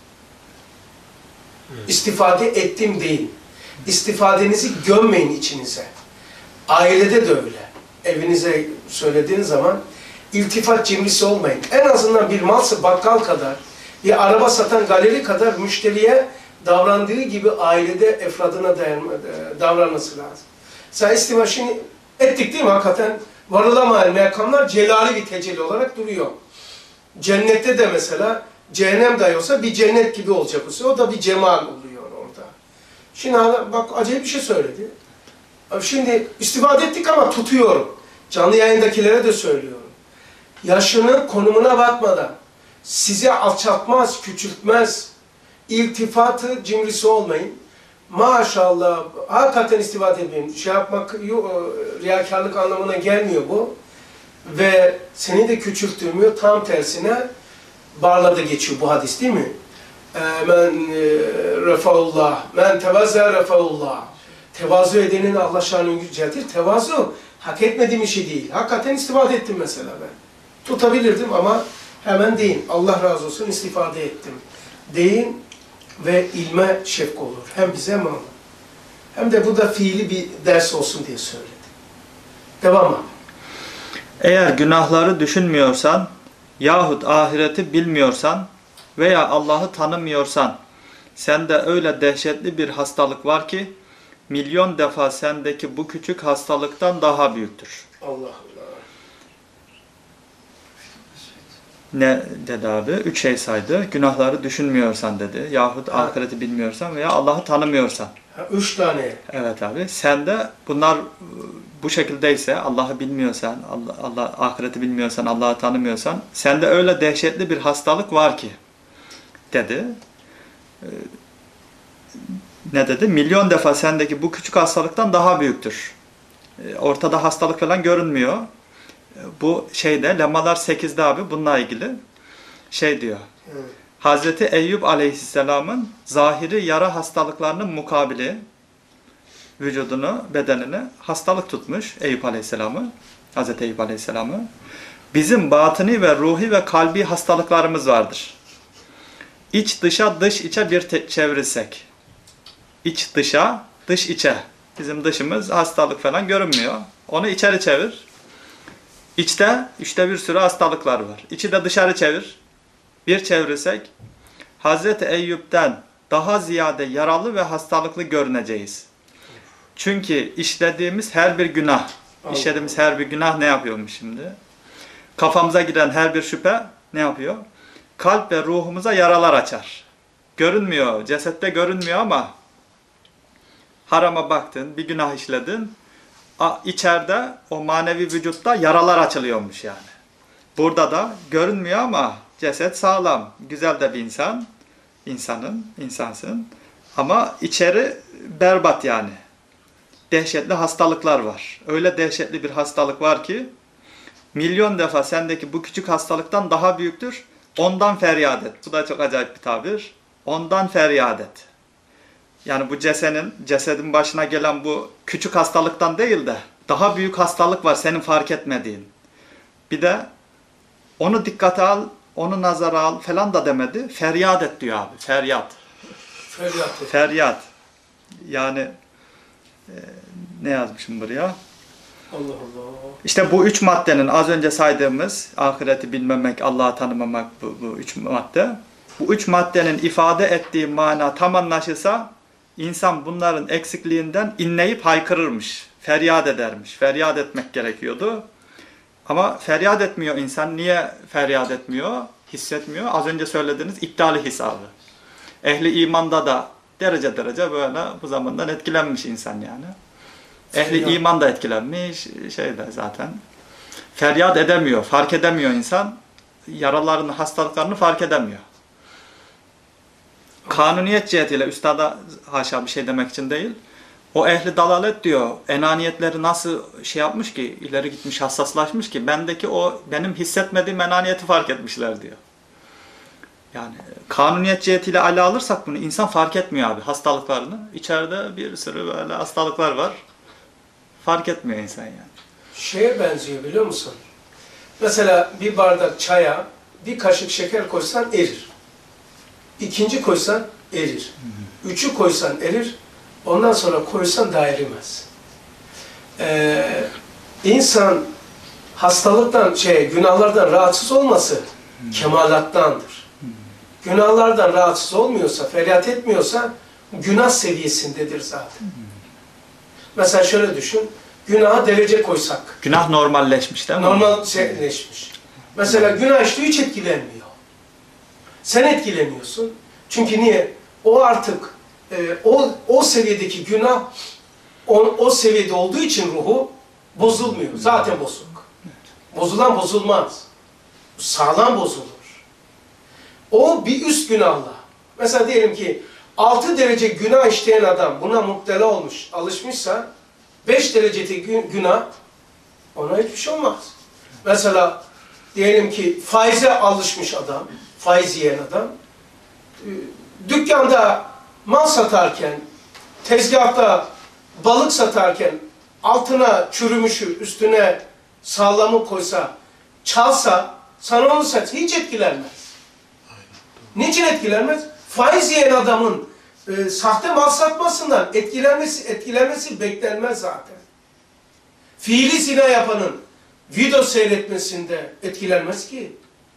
İstifade ettim deyin. İstifadenizi gömmeyin içinize. Ailede de öyle. Evinize söylediğiniz zaman iltifat cimrisi olmayın. En azından bir malsı bakkal kadar, bir araba satan galeri kadar müşteriye davrandığı gibi ailede efradına davranması lazım. Sen istima şimdi ettik değil mi? Hakikaten varılamayan makamlar celali bir tecelli olarak duruyor. Cennette de mesela cehennem dahi olsa bir cennet gibi olacak o da bir cemal oluyor orada. Şimdi bak acayip bir şey söyledi. Şimdi istifade ettik ama tutuyorum. Canlı yayındakilere de söylüyorum. Yaşının konumuna bakmadan sizi alçaltmaz, küçültmez, iltifatı cimrisi olmayın. Maşallah, hakikaten istifade etmeyin. Şey yapmak, riyakarlık anlamına gelmiyor bu. Ve seni de küçültmüyor, tam tersine Barla'da geçiyor bu hadis değil mi? Men refaullah, men tevazze refaullah. Tevazu edenin Allah şanını yüceltir. Tevazu hak etmediğim işi değil. Hakikaten istifade ettim mesela ben. Tutabilirdim ama hemen deyin. Allah razı olsun istifade ettim. Deyin ve ilme şefk olur. Hem bize hem ona. Hem de bu da fiili bir ders olsun diye söyledi. Devam abi. Eğer günahları düşünmüyorsan yahut ahireti bilmiyorsan veya Allah'ı tanımıyorsan sende öyle dehşetli bir hastalık var ki milyon defa sendeki bu küçük hastalıktan daha büyüktür. Allah Allah. Ne dedi abi? 3 şey saydı. Günahları düşünmüyorsan dedi. Yahut ahireti bilmiyorsan veya Allah'ı tanımıyorsan. 3 tane. Evet abi. Sende bunlar bu şekildeyse, Allah'ı bilmiyorsan, ahireti bilmiyorsan, Allah'ı tanımıyorsan, sende öyle dehşetli bir hastalık var ki dedi. Ne dedi? Milyon defa sendeki bu küçük hastalıktan daha büyüktür. Ortada hastalık falan görünmüyor. Bu şeyde, Lemalar 8'de abi bununla ilgili şey diyor. Evet. Hazreti Eyüp Aleyhisselam'ın zahiri yara hastalıklarının mukabili vücudunu, bedenini hastalık tutmuş Eyüp Aleyhisselam'ı, Hazreti Eyüp Aleyhisselam'ı. Bizim batini ve ruhi ve kalbi hastalıklarımız vardır. İç dışa, dış içe bir çevirirsek. İç dışa, dış içe. Bizim dışımız hastalık falan görünmüyor. Onu içeri çevir. İçte bir sürü hastalıklar var. İçi de dışarı çevir. Bir çevirirsek Hazreti Eyüp'ten daha ziyade yaralı ve hastalıklı görüneceğiz. Çünkü işlediğimiz her bir günah, ne yapıyormuş şimdi? Kafamıza giren her bir şüphe ne yapıyor? Kalp ve ruhumuza yaralar açar. Görünmüyor, cesette görünmüyor ama harama baktın, bir günah işledin, içeride o manevi vücutta yaralar açılıyormuş yani. Burada da görünmüyor ama ceset sağlam, güzel de bir insansın. Ama içeri berbat yani. Dehşetli hastalıklar var. Öyle dehşetli bir hastalık var ki milyon defa sendeki bu küçük hastalıktan daha büyüktür. Ondan feryat et. Bu da çok acayip bir tabir. Ondan feryat et. Yani bu cesedin başına gelen bu küçük hastalıktan değil de daha büyük hastalık var senin fark etmediğin. Bir de onu dikkate al, onu nazara al falan da demedi. Feryat et diyor abi. Feryat. Feryat. Yani ne yazmışım buraya? Allah Allah. İşte bu 3 maddenin az önce saydığımız ahireti bilmemek, Allah'ı tanımamak bu 3 madde. Bu 3 maddenin ifade ettiği mana tam anlaşılsa insan bunların eksikliğinden inleyip haykırırmış. Feryat edermiş. Feryat etmek gerekiyordu. Ama feryat etmiyor insan. Niye feryat etmiyor? Hissetmiyor. Az önce söylediğiniz iptali hesabı. Ehli imanda da derece böyle bu zamandan etkilenmiş insan yani. Ehli iman da etkilenmiş. Zaten. Feryat edemiyor. Fark edemiyor insan. Yaralarını, hastalıklarını fark edemiyor. Kanuniyet cihetiyle üstada haşa bir şey demek için değil. O ehli dalalet diyor. Enaniyetleri nasıl yapmış ki, ileri gitmiş, hassaslaşmış ki bendeki o benim hissetmediğim enaniyeti fark etmişler diyor. Yani kanuniyet cihetiyle ele alırsak bunu insan fark etmiyor abi hastalıklarını. İçeride bir sürü böyle hastalıklar var. Fark etmiyor insan yani. Şeye benziyor biliyor musun? Mesela bir bardak çaya bir kaşık şeker koysan erir. İkinci koysan erir. Üçü koysan erir. Ondan sonra koysan da erimez. İnsan hastalıktan, günahlardan rahatsız olması kemalattandır. günahlardan rahatsız olmuyorsa, feryat etmiyorsa günah seviyesindedir zaten. Mesela şöyle düşün, günaha derece koysak. Günah normalleşmiş değil mi? Normalleşmiş. Mesela günah işliyor, hiç etkilenmiyor. Sen etkileniyorsun. Çünkü niye? O artık o seviyedeki günah o seviyede olduğu için ruhu bozulmuyor. Zaten bozuk. Bozulan bozulmaz. Sağlam bozulur. O bir üst günahla. Mesela diyelim ki 6 derece günah işleyen adam buna muttela olmuş, alışmışsa 5 derecedeki günah ona hiçbir şey olmaz. Mesela diyelim ki faize alışmış adam, faiz yiyen adam, dükkanda mal satarken, tezgahta balık satarken altına çürümüşü, üstüne sağlamı koysa, çalsa, sana onu satsa hiç etkilenmez. Niçin etkilenmez? Faiz yiyen adamın sahte mal satmasından etkilenmesi beklenmez zaten. Fiili zina yapanın video seyretmesinde etkilenmez ki.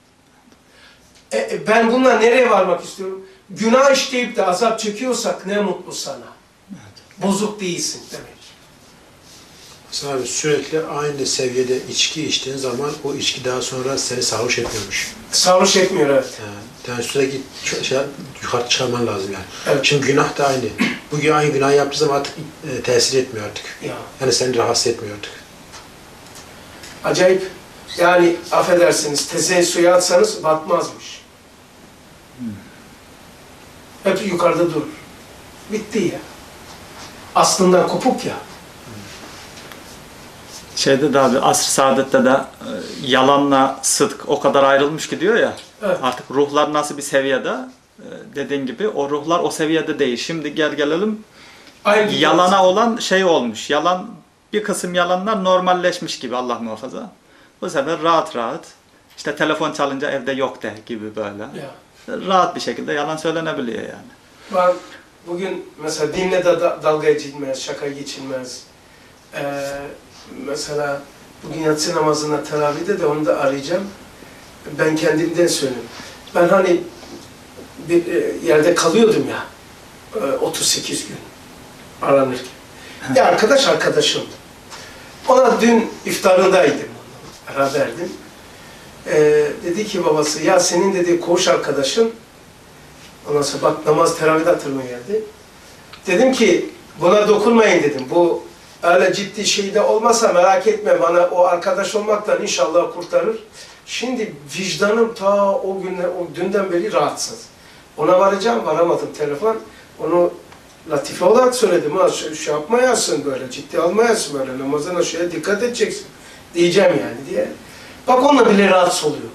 Ben bununla nereye varmak istiyorum? Günah işleyip de azap çekiyorsak ne mutlu sana. Bozuk değilsin demek. Mesela abi sürekli aynı seviyede içki içtiğin zaman o içki daha sonra seni sarhoş etmiyormuş. Sarhoş etmiyor, evet. Yani sürekli yukarı çıkarman lazım yani. Evet. Şimdi günah da aynı. Bugün aynı günah yaptığı zaman artık tesir etmiyor artık. Ya. Yani seni rahatsız etmiyor artık. Acayip. Yani affedersiniz, tezeyi suya atsanız batmazmış. Hep yukarıda durur. Bitti ya. Aslından kopuk ya. Şeyde de abi Asr-ı Saadet'te de yalanla sıdk o kadar ayrılmış ki diyor ya. Evet. Artık ruhlar nasıl bir seviyede? Dediğin gibi o ruhlar o seviyede değil. Şimdi gelelim Aynı yalana olan şey olmuş. Yalan, bir kısım yalanlar normalleşmiş gibi, Allah muhafaza. Bu sefer rahat rahat işte telefon çalınca evde yok de gibi böyle. Ya. Rahat bir şekilde yalan söylenebiliyor yani. Ben bugün mesela dinle de dalga geçilmez, şaka geçilmez. Mesela bugün yatsı namazına teravihde de onu da arayacağım. Ben kendimden söyleyeyim. Ben hani bir yerde kalıyordum ya, 38 gün aranırken. Bir arkadaşımdı. Ona dün iftarındaydım, ara verdim. Dedi ki babası, ya senin dedi koğuş arkadaşın, ondan sonra bak namaz teravihde hatırıma geldi. Dedim ki buna dokunmayın dedim. Bu öyle ciddi şeyde olmasa merak etme, bana o arkadaş olmaktan inşallah kurtarır. Şimdi vicdanım ta o dünden beri rahatsız. Ona varamadım telefon. Onu latife olarak söyledim. Ha, şey yapmayasın böyle, ciddi almayasın böyle, namazına şeye dikkat edeceksin diyeceğim yani diye. Bak onunla bile rahatsız oluyor.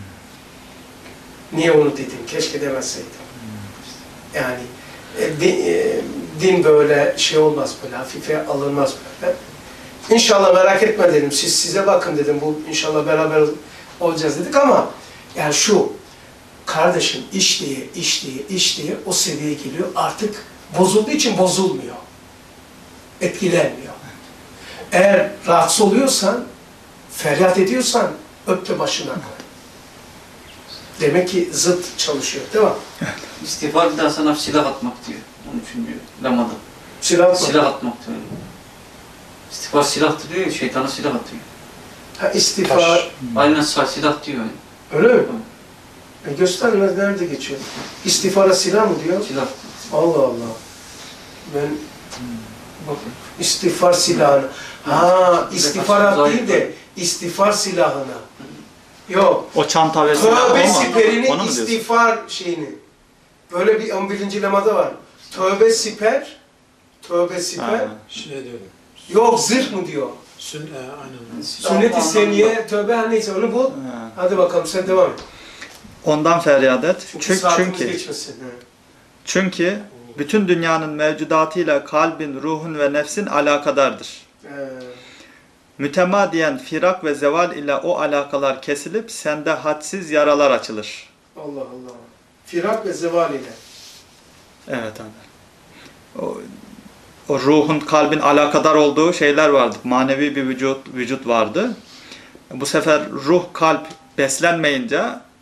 Niye onu dedim? Keşke demeseydim. Yani din böyle şey olmaz, böyle hafife alınmaz böyle. İnşallah merak etme dedim. Size bakın dedim. Bu inşallah beraber olacağız dedik ama yani şu kardeşim işleye o seviyeye geliyor. Artık bozulduğu için bozulmuyor. Etkilenmiyor. Eğer rahatsız oluyorsan, feryat ediyorsan öp de başına koy. Demek ki zıt çalışıyor, değil mi? İstiğfar bir daha sana silah atmak diyor. Onun için diyor. Lamada. Silah atmak diyor. İstiğfar silahtır diyor ya, şeytana silah atıyor. Ha, istiğfar. Aynen silah diyor yani. Öyle mi? Göstermez, nerede geçiyor? İstiğfara silah mı diyor? Silah. Allah Allah. Ben bak, istiğfar silahını. Ha, istiğfarat değil de istiğfar silahına. Yok. O çanta vesaire. Tövbe Onu siperini, mu diyorsun? istiğfar şeyini. Böyle bir 11. lemada var. Tövbe siper. Ha. Şey diyorum. Yok, zırh mı diyor. Aynen. Sünnet-i seniye, tövbe, neyse onu bul. Ha. Hadi bakalım sen devam et. Ondan feryat et. Saatimiz geçmesin. Çünkü bütün dünyanın mevcudatıyla kalbin, ruhun ve nefsin alakadardır. Mütemadiyen firak ve zeval ile o alakalar kesilip sende hadsiz yaralar açılır. Allah Allah. Firak ve zeval ile. Evet abi. O ruhun, kalbin alakadar olduğu şeyler vardı. Manevi bir vücut vardı. Bu sefer ruh, kalp beslenmeyince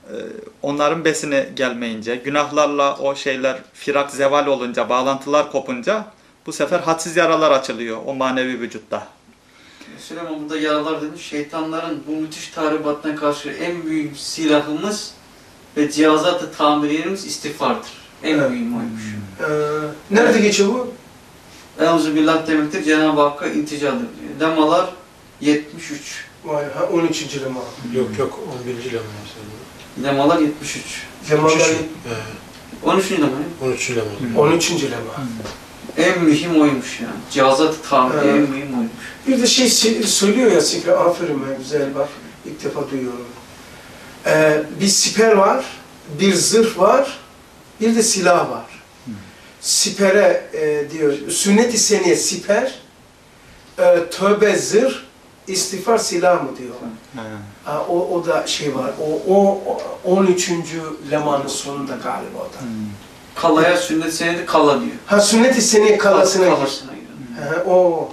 onların besini gelmeyince, günahlarla o şeyler firak zeval olunca, bağlantılar kopunca bu sefer hadsiz yaralar açılıyor o manevi vücutta. Süleyman burada yaralar demiş, şeytanların bu müthiş tahribatına karşı en büyük silahımız ve cihazat-ı tamiriyemiz istiğfardır. En Evet. büyüğüm oymuş. Nerede geçiyor bu? Euzubillah demektir, Cenab-ı Hakk'a ilticadır diyor. Lemalar 73. Vay ha 13. lema. Yok 11. lema. Lemalar 73. Lemalar 13. lema. 13. lema. 13. lema. En mühim oymuş yani. Cihazat-ı tamiriye en mühim oymuş. Bir de şey söylüyor ya siper, aferin be, güzel bak, ilk defa duyuyorum. Bir siper var, bir zırh var, bir de silah var. Sipere diyor, sünnet-i seniye siper, tövbe zırh, istiğfar silah mı diyor. O da şey var, o 13. lemanın sonunda galiba o da. Kalaya sünnet senedi kala diyor. Ha sünnet-i seniye kalasına gir. Kalasına giriyor. O.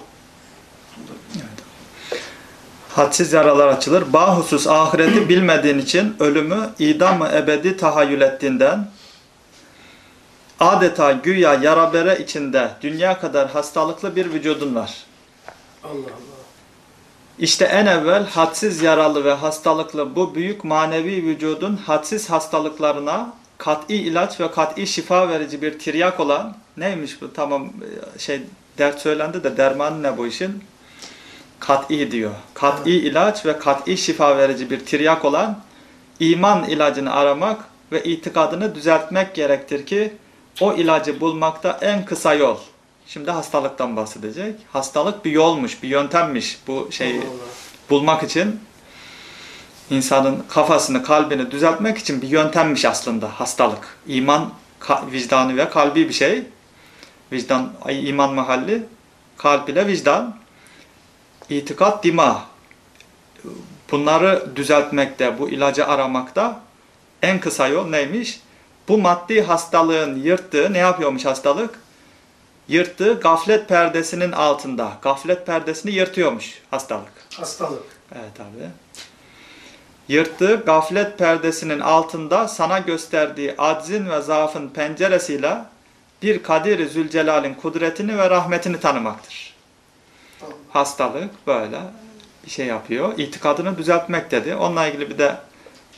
Hadsiz yaralar açılır. Bahusus ahireti bilmediğin için ölümü idam-ı ebedi tahayyül ettiğinden adeta güya yara bere içinde dünya kadar hastalıklı bir vücudun var. Allah Allah. İşte en evvel hadsiz yaralı ve hastalıklı bu büyük manevi vücudun hadsiz hastalıklarına kat'i ilaç ve kat'i şifa verici bir tiryak olan neymiş bu? Tamam dert söylendi de dermanı ne bu işin? Kat'i diyor. Kat'i ilaç ve kat'i şifa verici bir tiryak olan iman ilacını aramak ve itikadını düzeltmek gerektir ki o ilacı bulmakta en kısa yol. Şimdi hastalıktan bahsedecek. Hastalık bir yolmuş, bir yöntemmiş bu şeyi bulmak için. İnsanın kafasını, kalbini düzeltmek için bir yöntemmiş aslında hastalık. İman, vicdanı ve kalbi bir şey. Vicdan, iman mahalli, kalp ile vicdan. İtikat, dima. Bunları düzeltmekte, bu ilacı aramakta en kısa yol neymiş? Bu maddi hastalığın yırttığı, ne yapıyormuş hastalık? Yırttığı gaflet perdesinin altında. Gaflet perdesini yırtıyormuş hastalık. Hastalık. Evet abi. Yırttığı gaflet perdesinin altında sana gösterdiği aczin ve zaafın penceresiyle bir Kadir-i Zülcelal'in kudretini ve rahmetini tanımaktır. Hastalık böyle bir şey yapıyor. İtikadını düzeltmek dedi. Onunla ilgili bir de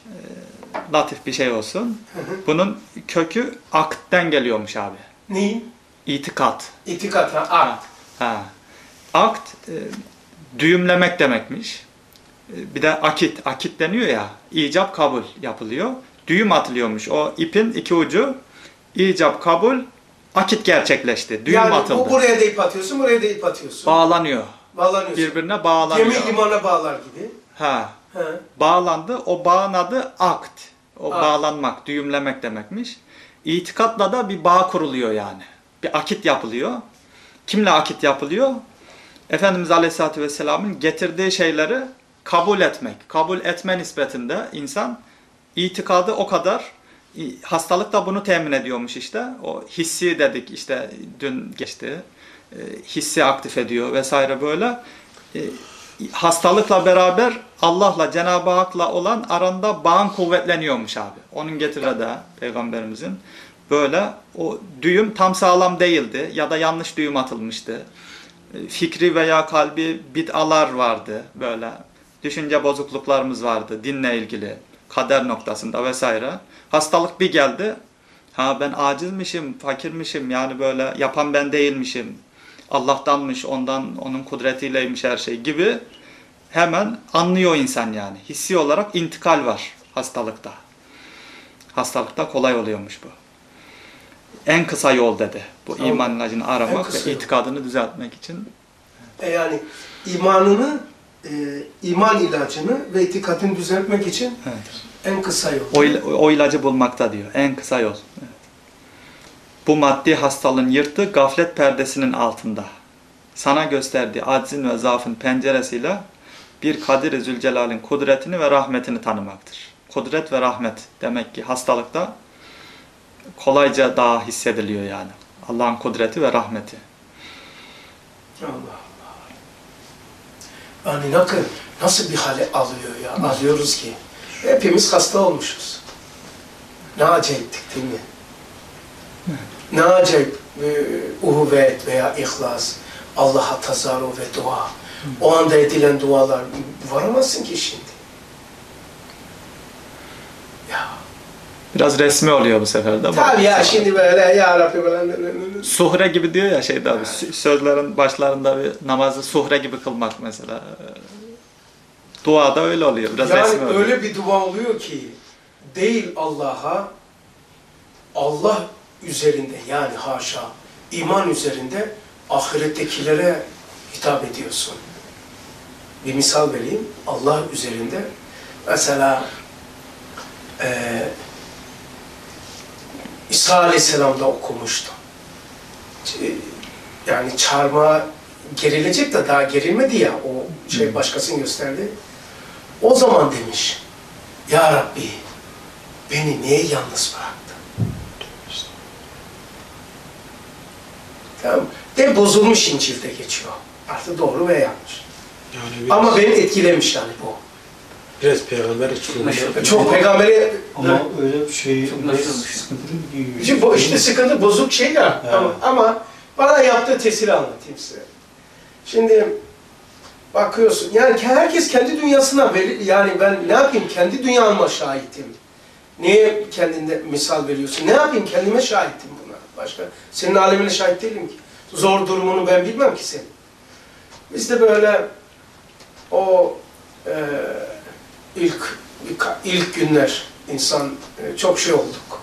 latif bir şey olsun. Bunun kökü aktten geliyormuş abi. Neyin? İtikat. İtikat, akt. Ha. Akt düğümlemek demekmiş. Bir de akit. Akit deniyor ya. İcap kabul yapılıyor. Düğüm atılıyormuş. O ipin iki ucu icap kabul akit gerçekleşti. Düğüm yani atıldı. Yani buraya da ip atıyorsun, buraya da ip atıyorsun. Bağlanıyor. Bağlanıyorsun. Birbirine bağlanıyor. Gemi limana bağlar gibi. Ha. He. Bağlandı. O bağın adı akt. O bağlanmak, düğümlemek demekmiş. İtikatla da bir bağ kuruluyor yani. Bir akit yapılıyor. Kimle akit yapılıyor? Efendimiz Aleyhisselatü Vesselam'ın getirdiği şeyleri kabul etmek. Kabul etme nispetinde insan itikadı o kadar, hastalık da bunu temin ediyormuş işte. O hissi dedik işte dün geçti. Hissi aktif ediyor vesaire böyle. Hastalıkla beraber Allah'la, Cenab-ı Hak'la olan aranda bağın kuvvetleniyormuş abi. Onun getirdiği de Peygamberimizin. Böyle o düğüm tam sağlam değildi ya da yanlış düğüm atılmıştı. Fikri veya kalbi bid'alar vardı böyle. Düşünce bozukluklarımız vardı dinle ilgili, kader noktasında vesaire. Hastalık bir geldi. Ha ben acizmişim, fakirmişim yani böyle yapan ben değilmişim. Allah'tanmış, onun kudretiyleymiş her şey gibi hemen anlıyor insan yani. Hissi olarak intikal var hastalıkta. Hastalıkta kolay oluyormuş bu. En kısa yol dedi. Bu iman ilacını aramak ve itikadını düzeltmek için. Yani imanını, iman ilacını ve itikadını düzeltmek için en kısa yol. O ilacı bulmakta diyor. En kısa yol. Evet. Bu maddi hastalığın yırttığı gaflet perdesinin altında. Sana gösterdiği aczin ve zaafın penceresiyle bir Kadir-i Zülcelal'in kudretini ve rahmetini tanımaktır. Kudret ve rahmet demek ki hastalıkta kolayca daha hissediliyor yani. Allah'ın kudreti ve rahmeti. Allah Allah. Yani nasıl bir hale alıyor ya? Alıyoruz ki. Hepimiz hasta olmuşuz. Ne acayiptik değil mi? Ne acayip uhuvvet veya ihlas, Allah'a tazarru ve dua. O anda edilen dualar varamazsın ki şimdi. Ya. Biraz resmi oluyor bu sefer de. Tabii ya şimdi böyle ya Rabbi böyle. Suhre gibi diyor ya şeyde abi, sözlerin başlarında bir namazı suhre gibi kılmak mesela. Duada öyle oluyor, biraz resmi Yani oluyor. öyle bir dua oluyor ki değil Allah'a, Allah üzerinde yani haşa iman üzerinde ahirettekilere hitap ediyorsun. Bir misal vereyim. Allah üzerinde mesela İsa Aleyhisselam'da okumuştum. Yani çarmıha gerilecek de daha gerilmedi ya, o şey başkasının gösterdi. O zaman demiş, Ya Rabbi beni niye yalnız bıraktın? Tamam. De bozulmuş İncil'de geçiyor. Artık doğru veya yanlış. Yani Ama beni etkilemiş yani bu. biraz peygamber için. Çok peygamberi... Ama öyle bir şey, Çok biraz naşırmış. sıkıntı değil mi? İşte, işte sıkıntı bozuk şey ya. Evet. Ama bana yaptığı tesiri anlatayım size. Şimdi bakıyorsun, yani herkes kendi dünyasına verir. Yani ben ne yapayım, kendi dünyama şahitim. Niye kendinde misal veriyorsun? Ne yapayım, kendime şahitim buna. Başka, senin alemine şahit değilim ki. Zor durumunu ben bilmem ki senin. Biz de böyle o ilk günler insan çok şey olduk.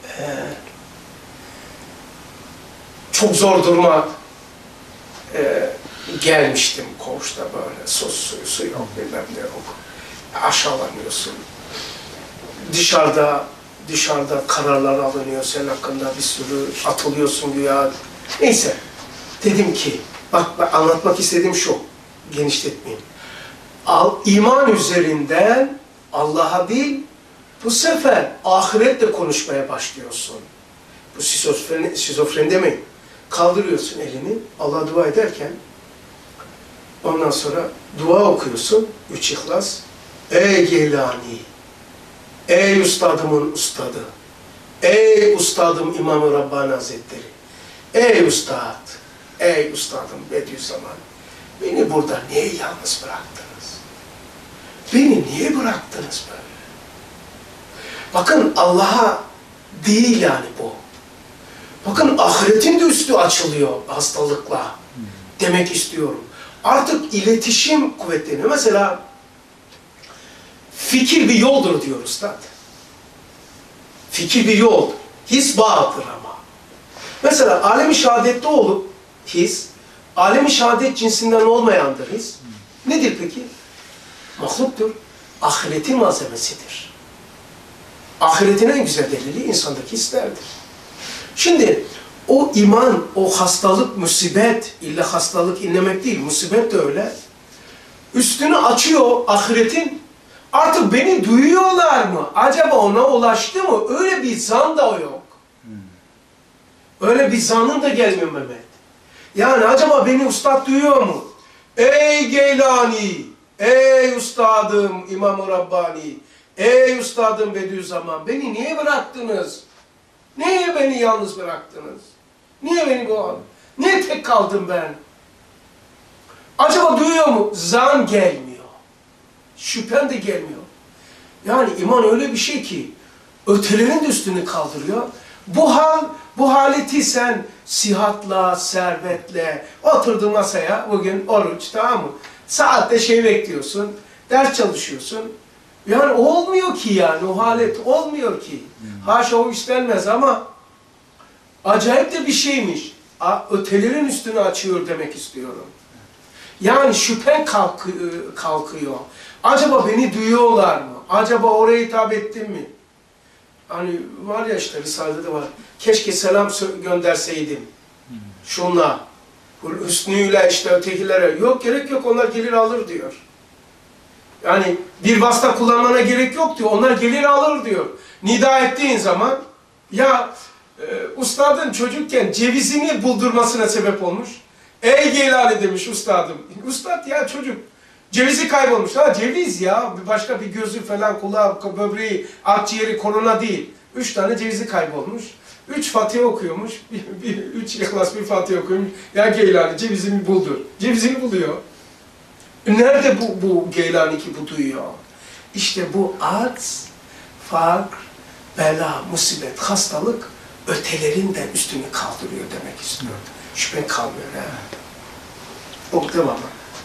Çok zor duruma gelmiştim koğuşta böyle. Su yok, bilmem ne yok. Aşağılanıyorsun. Dışarıda kararlar alınıyor, senin hakkında bir sürü atılıyorsun güya. Neyse, dedim ki, bak anlatmak istediğim şu, genişletmeyeyim. İman üzerinden Allah'a değil, bu sefer ahiretle konuşmaya başlıyorsun. Bu şizofreni demeyin. Kaldırıyorsun elini, Allah'a dua ederken, ondan sonra dua okuyorsun, 3 İhlas. Ey Geylani, ey üstadımın ustadı, ey ustadım İmam-ı Rabbani Hazretleri, ey üstadım Bediüzzaman, beni burada niye yalnız bıraktınız? Beni niye bıraktınız böyle? Bakın Allah'a değil yani bu. Bakın ahiretin de üstü açılıyor hastalıkla. Demek istiyorum. Artık iletişim kuvvetleniyor. Mesela fikir bir yoldur diyor Üstad. Fikir bir yol. His bağıdır ama. Mesela alem-i şehadette olup his, alem-i şehadet cinsinden olmayandır his. Nedir peki? Mahluktur. Ahiretin malzemesidir. Ahiretin en güzel delili insandaki hislerdir. Şimdi o iman, o hastalık, musibet, illa hastalık inlemek değil, musibet de öyle. Üstünü açıyor ahiretin. Artık beni duyuyorlar mı? Acaba ona ulaştı mı? Öyle bir zan da yok. Öyle bir zanın da gelmiyor Mehmet. Yani acaba beni ustad duyuyor mu? Ey Geylani, ey üstadım İmam-ı Rabbani, ey üstadım Bediüzzaman, beni niye bıraktınız? Niye beni yalnız bıraktınız? Niye beni niye tek kaldım ben? Acaba duyuyor mu? Zan gelmiyor. Şüphen de gelmiyor. Yani iman öyle bir şey ki ötelerin de üstünü kaldırıyor. Bu haleti sen sihatla, servetle oturdun masaya bugün oruç, tamam mı? Saatte şey bekliyorsun, ders çalışıyorsun. Yani olmuyor ki yani o halet olmuyor ki. Haşa o istenmez ama acayip de bir şeymiş. Ötelerin üstünü açıyor demek istiyorum. Yani şüphen kalkıyor. Acaba beni duyuyorlar mı? Acaba oraya hitap ettim mi? Hani var ya işte Risale'de de var. Keşke selam gönderseydim. Şunla. Hüsnü'yle işte ötekilere. Yok gerek yok, onlar gelir alır diyor. Yani bir vasıta kullanmana gerek yok diyor. Onlar gelir alır diyor. Nida ettiğin zaman ya ustadın çocukken cevizini buldurmasına sebep olmuş. Ey Geylani demiş ustadım. Ustad ya çocuk. Cevizi kaybolmuş. Ha ceviz ya. Başka bir gözü falan, kulağı, böbreği, akciğeri, korona değil. 3 tane cevizi kaybolmuş. 3 Fatiha okuyormuş. 3 İhlas bir Fatiha okuyormuş. Ya Geylani cevizimi buldur. Cevizini buluyor. Nerede bu Geylani ki bu duyuyor? İşte bu arz, fakr, bela, musibet, hastalık ötelerinden üstünü kaldırıyor demek istiyor. Şüphe kalmıyor. O devamı.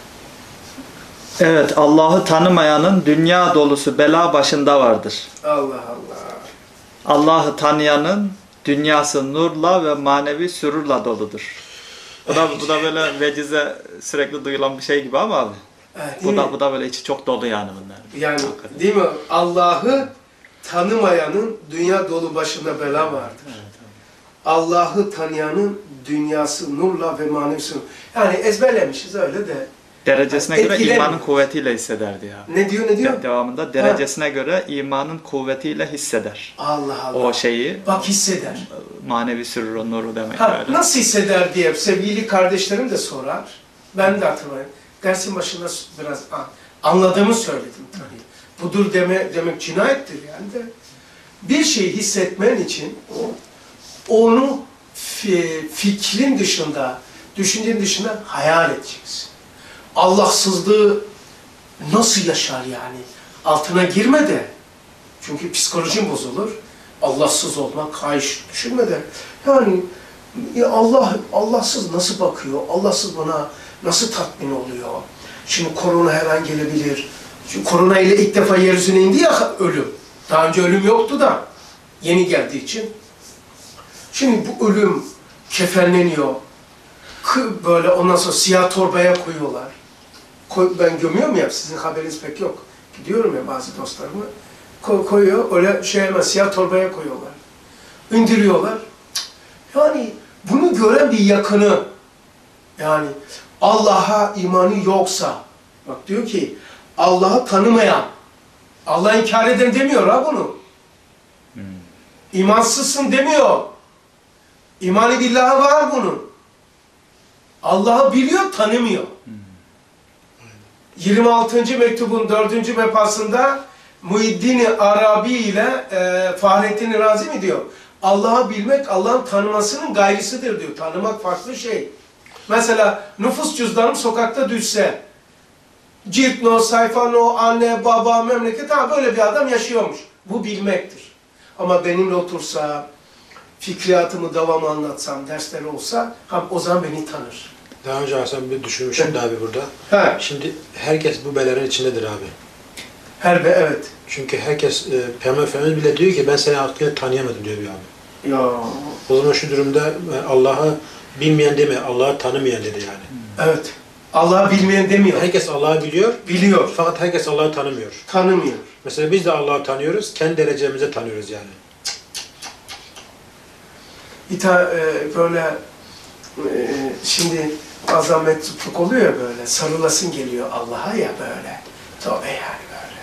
Evet, Allah'ı tanımayanın dünya dolusu bela başında vardır. Allah Allah. Allah'ı tanıyanın dünyası nurla ve manevi sürurla doludur. Bu da böyle vecize sürekli duyulan bir şey gibi ama abi. Evet, Bu da böyle içi çok dolu yani bunlar. Yani değil mi? Allah'ı tanımayanın dünya dolu başında bela vardır. Evet. Allah'ı tanıyanın dünyası nurla ve manevi sürur. Yani ezberlemişiz öyle de. Derecesine göre Etkiler imanın mi? kuvvetiyle hissederdi ya. Ne diyor? Devamında derecesine göre imanın kuvvetiyle hisseder. Allah Allah. O şeyi Bak hisseder. manevi sürür, nuru demek Ha, böyle. nasıl hisseder diye sevgili kardeşlerim de sorar. Ben de hatırlıyorum. Dersin başında biraz anladığımı söyledim tabii. Budur demek cinayettir yani de. Bir şeyi hissetmen için onu fikrin dışında, düşüncenin dışında hayal edeceksin. Allahsızlığı nasıl yaşar yani? Altına girme de. Çünkü psikolojin bozulur. Allahsız olmak, hayır düşünme de. Yani Allahsız nasıl bakıyor? Allahsız bana nasıl tatmin oluyor? Şimdi korona her an gelebilir. Çünkü korona ile ilk defa yeryüzüne indi ya ölüm. Daha önce ölüm yoktu da. Yeni geldiği için. Şimdi bu ölüm kefenleniyor. Böyle ondan sonra siyah torbaya koyuyorlar. Ben gömüyorum ya, sizin haberiniz pek yok. Gidiyorum ya bazı dostlarımı. Koyuyor, öyle hemen siyah torbaya koyuyorlar. İndiriyorlar. Yani bunu gören bir yakını, yani Allah'a imanı yoksa, bak diyor ki Allah'ı tanımayan, Allah'ı inkar eden demiyor ha bunu. İmansızsın demiyor. İmanı billahi var bunun. Allah'ı biliyor, tanımıyor. 26. mektubun 4. mefasında Muhiddin Arabi ile Fahrettin Razi mi diyor? Allah'ı bilmek, Allah'ın tanımasının gayrısıdır diyor. Tanımak farklı şey. Mesela nüfus cüzdanım sokakta düşse, cilt no, sayfa no, anne, baba, memleket, böyle bir adam yaşıyormuş. Bu bilmektir. Ama benimle otursa, fikriyatımı devamlı anlatsam, dersleri olsa, o zaman beni tanır. Daha önce Hasan bir düşünmüştüm de abi burada. He. Şimdi herkes bu belerin içindedir abi. Evet. Çünkü herkes, Peygamber Efendimiz bile diyor ki ben seni hakkıyla tanıyamadım diyor bir abi. Ya. O zaman şu durumda Allah'ı bilmeyen deme, Allah'ı tanımayan dedi yani. Evet. Allah'ı bilmeyen demiyor. Herkes Allah'ı biliyor. Biliyor. Fakat herkes Allah'ı tanımıyor. Tanımıyor. Mesela biz de Allah'ı tanıyoruz, kendi derecemize tanıyoruz yani. Böyle şimdi bazen mektupluk oluyor ya böyle, sarılasın geliyor Allah'a ya böyle. Tövbe yani böyle.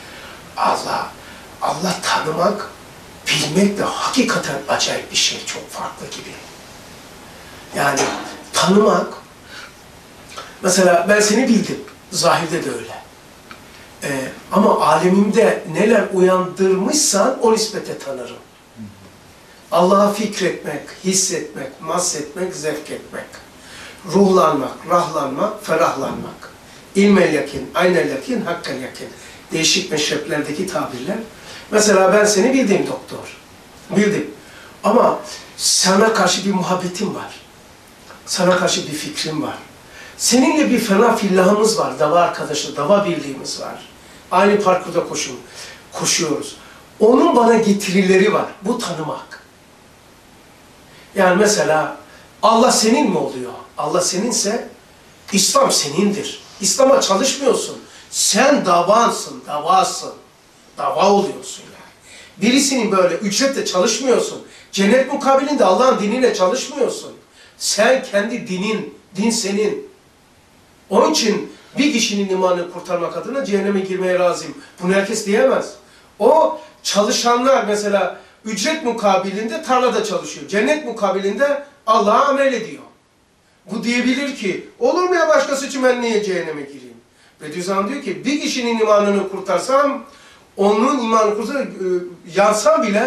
Allah tanımak, bilmek de hakikaten acayip bir şey, çok farklı gibi. Yani tanımak, mesela ben seni bildim, zahirde de öyle. Ama alemimde neler uyandırmışsan o nispete tanırım. Allah'a fikretmek, hissetmek, mahsetmek, zevk etmek. Ruhlanmak, rahlanmak, ferahlanmak. İlmel yakin, aynel yakin, hakkel yakin. Değişik meşreplerdeki tabirler. Mesela ben seni bildim doktor. Bildim. Ama sana karşı bir muhabbetim var. Sana karşı bir fikrim var. Seninle bir fena fillahımız var. Dava arkadaşı, dava birliğimiz var. Aynı parkurda koşuyoruz. Onun bana getirileri var. Bu tanımak. Yani mesela Allah senin mi oluyor? Allah seninse İslam senindir. İslam'a çalışmıyorsun. Sen davasın. Dava oluyorsun yani. Birisinin böyle ücretle çalışmıyorsun. Cennet mukabilinde Allah'ın diniyle çalışmıyorsun. Sen kendi din senin. Onun için bir kişinin imanını kurtarmak adına cehenneme girmeye razıyım. Bunu herkes diyemez. O çalışanlar mesela ücret mukabilinde tarlada çalışıyor. Cennet mukabilinde Allah'a amel ediyor. Bu diyebilir ki, olur mu ya başkası için ben niye cehenneme gireyim? Bediüzzaman diyor ki, bir kişinin imanını kurtarsam, onun imanını kurtarsam, yansam bile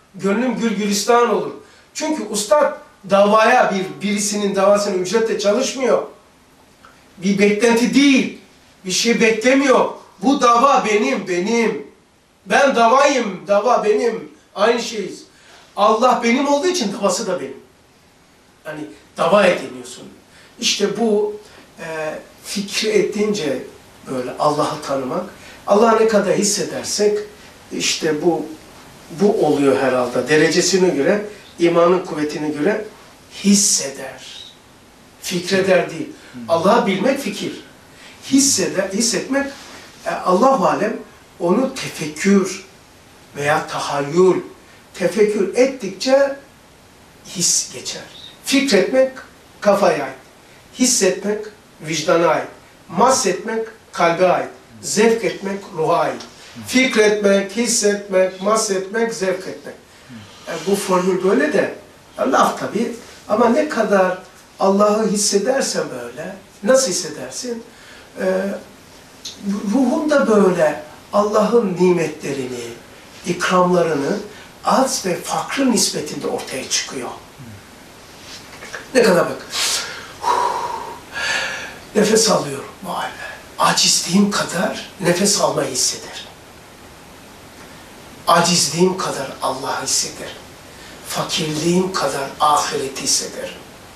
Gönlüm gül gülistan olur. Çünkü ustad davaya birisinin davasını ücretle çalışmıyor. Bir beklenti değil. Bir şey beklemiyor. Bu dava benim. Ben davayım, dava benim. Aynı şeyiz. Allah benim olduğu için davası da benim. Hani dava ediniyorsun. İşte bu fikri ettiğince böyle Allah'ı tanımak, Allah'ı ne kadar hissedersek işte bu oluyor herhalde. Derecesine göre, imanın kuvvetine göre hisseder. Fikreder değil. Allah'ı bilmek fikir. Hissetmek Allah-u Alem onu tefekkür veya tahayyül, tefekkür ettikçe his geçer. Fikretmek kafaya ait. Hissetmek vicdana ait. Mahsetmek kalbe ait. Zevk etmek ruha ait. Fikretmek, hissetmek, mahsetmek, zevk etmek. Bu formül böyle de laf tabii. Ama ne kadar Allah'ı hissedersen böyle, nasıl hissedersin? Ruhunda böyle Allah'ın nimetlerini, ikramlarını az ve farklı nispetinde ortaya çıkıyor. Ne kadar bak. Nefes alıyorum. Vay be. Acizliğim kadar nefes almayı hissederim. Acizliğim kadar Allah'ı hissederim. Fakirliğim kadar ahireti hissederim.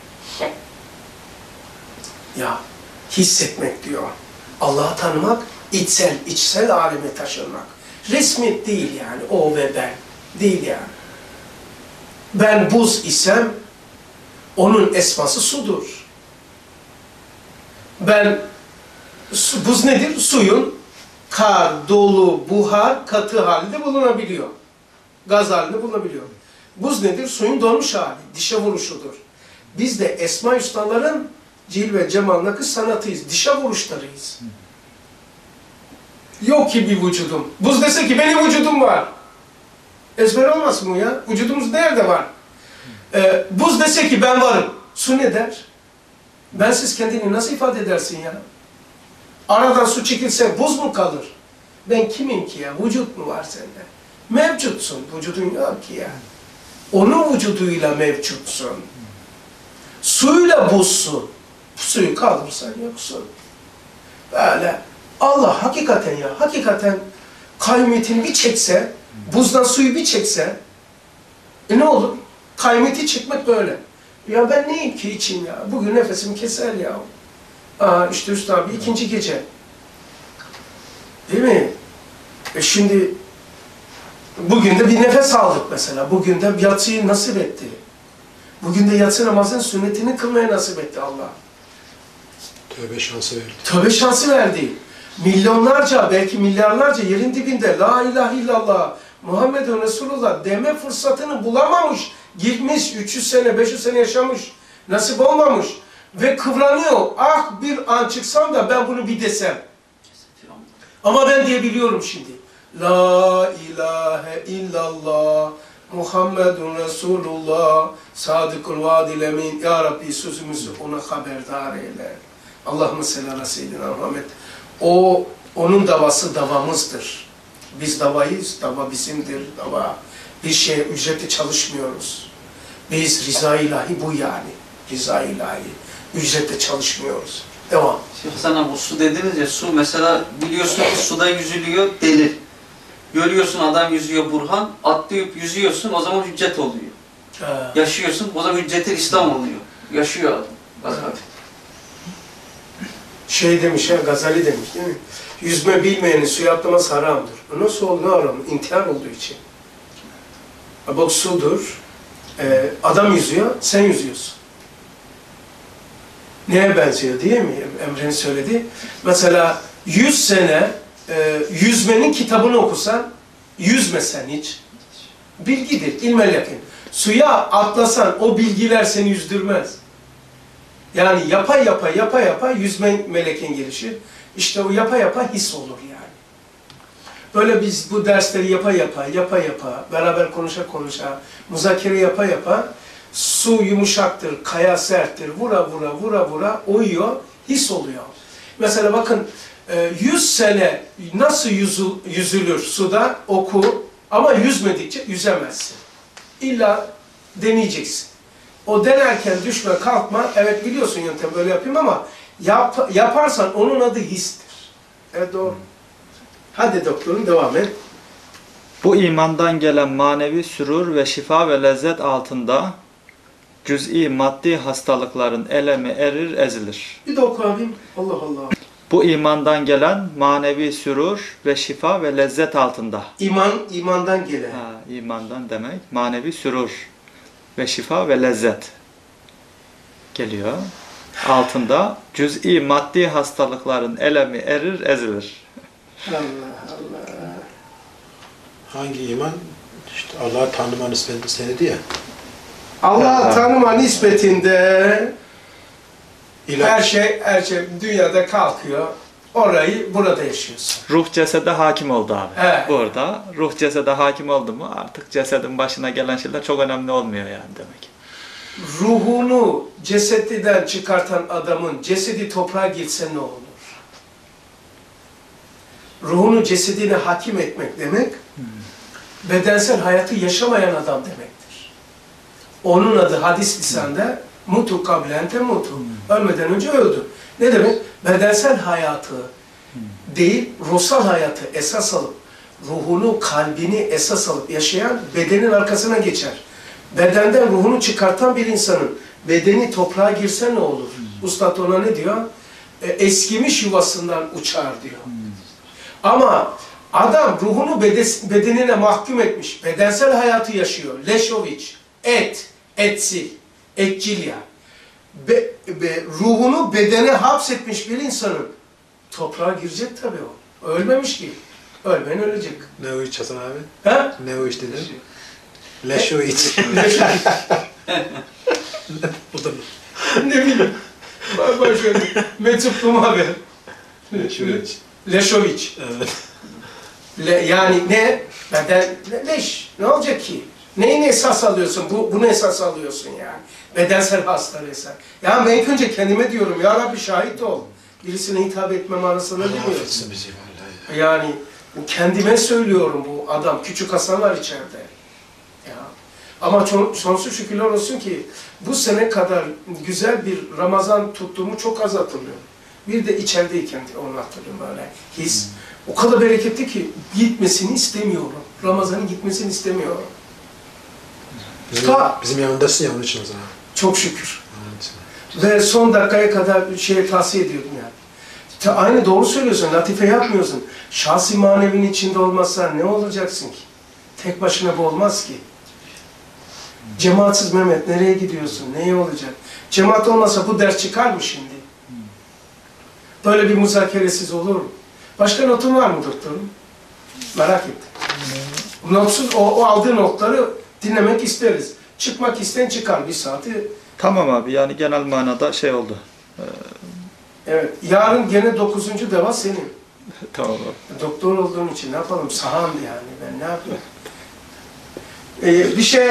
Ya hissetmek diyor. Allah'ı tanımak, içsel aleme taşınmak. Resmi değil yani, o ve ben. Değil yani. Ben buz isem, onun esması sudur. Buz nedir? Suyun kar, dolu, buhar, katı halinde bulunabiliyor. Gaz halinde bulunabiliyor. Buz nedir? Suyun donmuş hali, dişe vuruşudur. Biz de Esma Ustaların cilve, cemal, nakış sanatıyız. Dişe vuruşlarıyız. Yok ki bir vücudum. Buz dese ki benim vücudum var. Ezber olmasın mı ya? Vücudumuz nerede var? Buz dese ki ben varım. Su ne der? Bensiz kendini nasıl ifade edersin ya? Aradan su çekilse buz mu kalır? Ben kimim ki ya? Vücut mu var sende? Mevcutsun. Vücudun yok ki ya. Onun vücuduyla mevcutsun. Suyla buzsun. Suyu kaldırırsan yoksun. Böyle Allah hakikaten ya, hakikaten kıymetini bir çekse, buzdan suyu bir çekse, ne olur? Kıymeti çekmek böyle. Ya ben neyim ki için ya? Bugün nefesim keser ya. İşte Üstad abi ikinci gece. Değil mi? Şimdi bugün de bir nefes aldık mesela. Bugün de yatsıyı nasip etti. Bugün de yatsı namazın sünnetini kılmaya nasip etti Allah. Tövbe şansı verdi. Tövbe şansı verdi. Milyonlarca, belki milyarlarca yerin dibinde La ilahe illallah, Muhammedun Resulullah deme fırsatını bulamamış. Girmiş, 300 sene, 500 sene yaşamış. Nasip olmamış. Ve kıvranıyor. Ah bir an çıksam da ben bunu bir desem. Ama ben diyebiliyorum şimdi. La ilahe illallah, Muhammedun Resulullah, Sadıkul Vadil Emin. Ya Rabbi sözümüzü ona haberdar eyle. Allahümme salli ala seyyidina Muhammed. Onun davası davamızdır. Biz davayız, dava bizimdir, dava. Bir şeye ücretli çalışmıyoruz. Biz rıza-i ilahi bu yani. Rıza-i ilahi. Ücretle çalışmıyoruz. Devam. Şeyh Hasan abi, bu su dediniz ya, su mesela biliyorsun ki suda yüzülüyor, delir. Görüyorsun adam yüzüyor Burhan, atlayıp yüzüyorsun, o zaman hüccet oluyor. Yaşıyorsun, o zaman hüccet-i İslam oluyor. Yaşıyor adam. Bak. Şey demiş ya, Gazali demiş değil mi? Yüzme bilmeyenin suya atlaması haramdır. Nasıl oldu haram? İntihar olduğu için. Bak sudur. Adam yüzüyor, sen yüzüyorsun. Neye benziyor değil mi? Emre'nin söyledi. Mesela 100 sene yüzmenin kitabını okusan, yüzmesen hiç. Bilgidir, ilmel yakin. Suya atlasan o bilgiler seni yüzdürmez. Yani yapa yüzme melekin gelişir. İşte o yapa his olur yani. Böyle biz bu dersleri yapa, beraber konuşa, muzakere yapa, su yumuşaktır, kaya serttir, vura, uyuyor, his oluyor. Mesela bakın, 100 sene nasıl yüzülür suda oku ama yüzmedikçe yüzemezsin. İlla deneyeceksin. O denerken düşme, kalkma, evet biliyorsun yöntem böyle yapayım ama yaparsan onun adı histir. Evet doğru. Hadi doktorum devam et. Bu imandan gelen manevi sürur ve şifa ve lezzet altında cüz'i maddi hastalıkların elemi erir ezilir. Bir de oku abim. Allah Allah. Bu imandan gelen manevi sürur ve şifa ve lezzet altında. İmandan gelen. İmandan demek manevi sürur ve şifa ve lezzet geliyor. Altında cüz'i maddi hastalıkların elemi erir ezilir. Allah Allah. Hangi iman? İşte Allah'ı tanıma nispeti ya. Allah tanıma nispetinde her şey dünyada kalkıyor. Orayı burada yaşıyorsun. Ruh cesede hakim oldu abi. Evet. Burada ruh cesede hakim oldu mu artık cesedin başına gelen şeyler çok önemli olmuyor yani demek. Ruhunu cesedinden çıkartan adamın cesedi toprağa girse ne olur? Ruhunu cesedine hakim etmek demek, bedensel hayatı yaşamayan adam demektir. Onun adı hadis lisanında mutu kabilente mutu. Ölmeden önce öldü. Ne demek? Bedensel hayatı değil, ruhsal hayatı esas alıp, ruhunu, kalbini esas alıp yaşayan bedenin arkasına geçer. Bedenden ruhunu çıkartan bir insanın bedeni toprağa girse ne olur? Üstad ona ne diyor? Eskimiş yuvasından uçar diyor. Ama adam ruhunu bedenine mahkum etmiş, bedensel hayatı yaşıyor. Leşoviç, etsil, etçil ya. Ruhunu bedene hapsetmiş bir insanın toprağa girecek tabii o. Ölmemiş ki. Ölmen ölecek. Ne o iç Hasan abi? He? Ne o iç dedin? Leş o iç. Bu da mı? Ne bileyim. Ben şöyle meçhupluğum abi. Leşoviç. Leşoviç. Evet. Yani ne? Beden leş. Ne olacak ki? Neyini esas alıyorsun? Bunu esas alıyorsun yani. Bedensel hastalıksa. Ya ben ilk önce kendime diyorum. Ya Rabbi şahit ol. Birisine hitap etme manasını Allah demiyorum. affetsin bizi vallahi. Yani bu kendime söylüyorum bu adam. Küçük Hasan var içeride. Ya. Ama sonsuz şükürler olsun ki bu sene kadar güzel bir Ramazan tuttuğumu çok az hatırlıyorum. Bir de içerideyken onu hatırlıyorum böyle his. O kadar bereketli ki gitmesini istemiyorum. Ramazan'ın gitmesini istemiyorum. Bizim yanındasın ya onun için o zaman. Çok şükür. Evet. Ve son dakikaya kadar tavsiye ediyordum yani. Aynı doğru söylüyorsun, latife yapmıyorsun. Şahsi manevinin içinde olmazsan ne olacaksın ki? Tek başına bu olmaz ki. Cemaatsiz Mehmet nereye gidiyorsun? Neye olacak? Cemaat olmasa bu ders çıkar mı şimdi? Böyle bir müzakeresiz olur mu? Başka notun var mı doktorum? Merak ettim. Notsuz o aldığı notları dinlemek isteriz. Çıkmak isteyen çıkar bir saati. Tamam abi yani genel manada şey oldu. Evet. Yarın gene 9. deva senin. Tamam abi. Doktor olduğun için ne yapalım? Sahamdı yani. Ben ne yapayım? Bir şey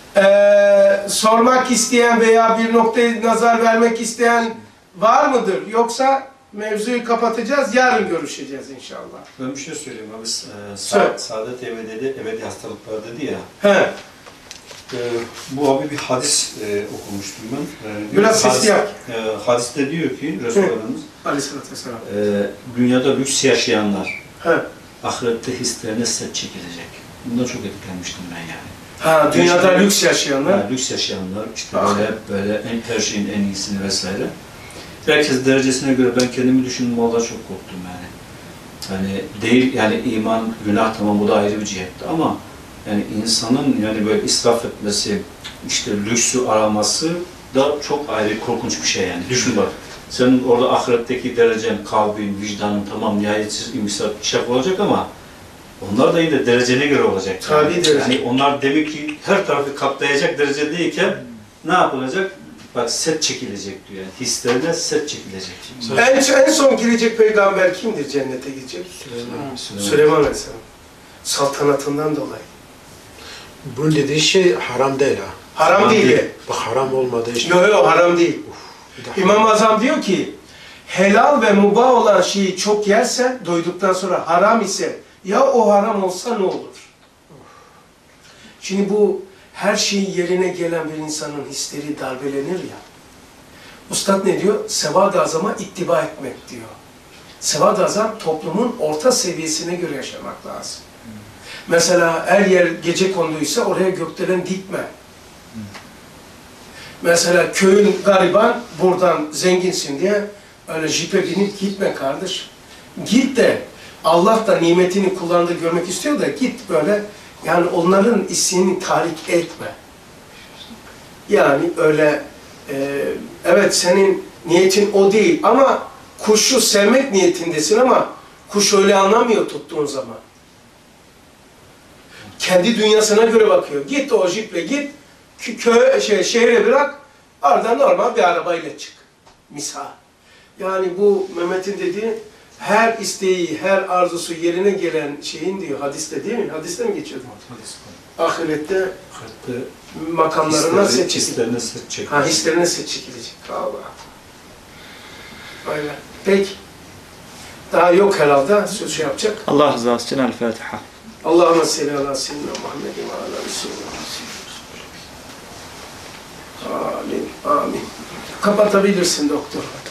sormak isteyen veya bir noktaya nazar vermek isteyen var mıdır? Yoksa mevzuyu kapatacağız. Yarın görüşeceğiz inşallah. Ben bir şey söyleyeyim abi. Söyle. Saadet ebedi hastalıklar dedi ya. He. Bu abi bir hadis okumuştum ben. Biraz sesli yap. Hadiste diyor ki Resulullah Aleyhisselatü Vesselam. dünyada lüks yaşayanlar He. ahirette hislerine set çekilecek. Bundan çok etkilenmiştim ben yani. Ha, dünyada lüks yaşayanlar. Yani lüks yaşayanlar işte böyle her şeyin en iyisini vesaire. Herkes derecesine göre ben kendimi düşündüm, orada çok korktum yani. Hani değil yani iman, günah tamam bu da ayrı bir cihetti ama yani insanın yani böyle israf etmesi, işte lüksü araması da çok ayrı korkunç bir şey yani. Düşün bak, senin orada ahiretteki derecen, kalbin, vicdanın tamam nihayetsiz imsak olacak ama onlar da yine derecene göre olacak. Tabii derece. Yani onlar demek ki her tarafı kaplayacak derecedeyken ne yapılacak? Bak set çekilecek diyor yani. Hislerine set çekilecek. En son girecek peygamber kimdir cennete gidecek? Süleyman Aleyhisselam. Saltanatından dolayı. Bunun dediği şey haram değil ha. Haram değil. Bak haram olmadı işte. Yok haram değil. İmam Azam diyor ki helal ve mubah olan şeyi çok yersen doyduktan sonra haram ise ya o haram olsa ne olur? Şimdi bu her şeyin yerine gelen bir insanın hisleri darbelenir ya. Ustad ne diyor? Sevad-ı Azam'a ittiba etmek diyor. Sevad-ı Azam toplumun orta seviyesine göre yaşamak lazım. Mesela her yer gece konduysa oraya gökdelen dikme. Mesela köyün gariban buradan zenginsin diye öyle jipe binip gitme kardeş. Git de Allah da nimetini kullandığı görmek istiyor da git böyle, yani onların isteğini tahrik etme. Yani öyle evet senin niyetin o değil ama kuşu sevmek niyetindesin ama kuş öyle anlamıyor tuttuğun zaman. Kendi dünyasına göre bakıyor. Git o jiple git, şehre bırak, oradan normal bir arabayla çık. Misal. Yani bu Mehmet'in dediği her isteği, her arzusu yerine gelen şeyin diyor hadiste değil mi? Hadiste mi geçiyordu? Ahirette makamlarına set çekilecek. Hislerine set çekilecek. Allah. Öyle. Peki. Daha yok herhalde. Söz şey yapacak. Allah rızası için El Fatiha. Allahümme salli ala seyyidina Muhammedin ve ala Resulullah. Amin. Amin. Kapatabilirsin doktor.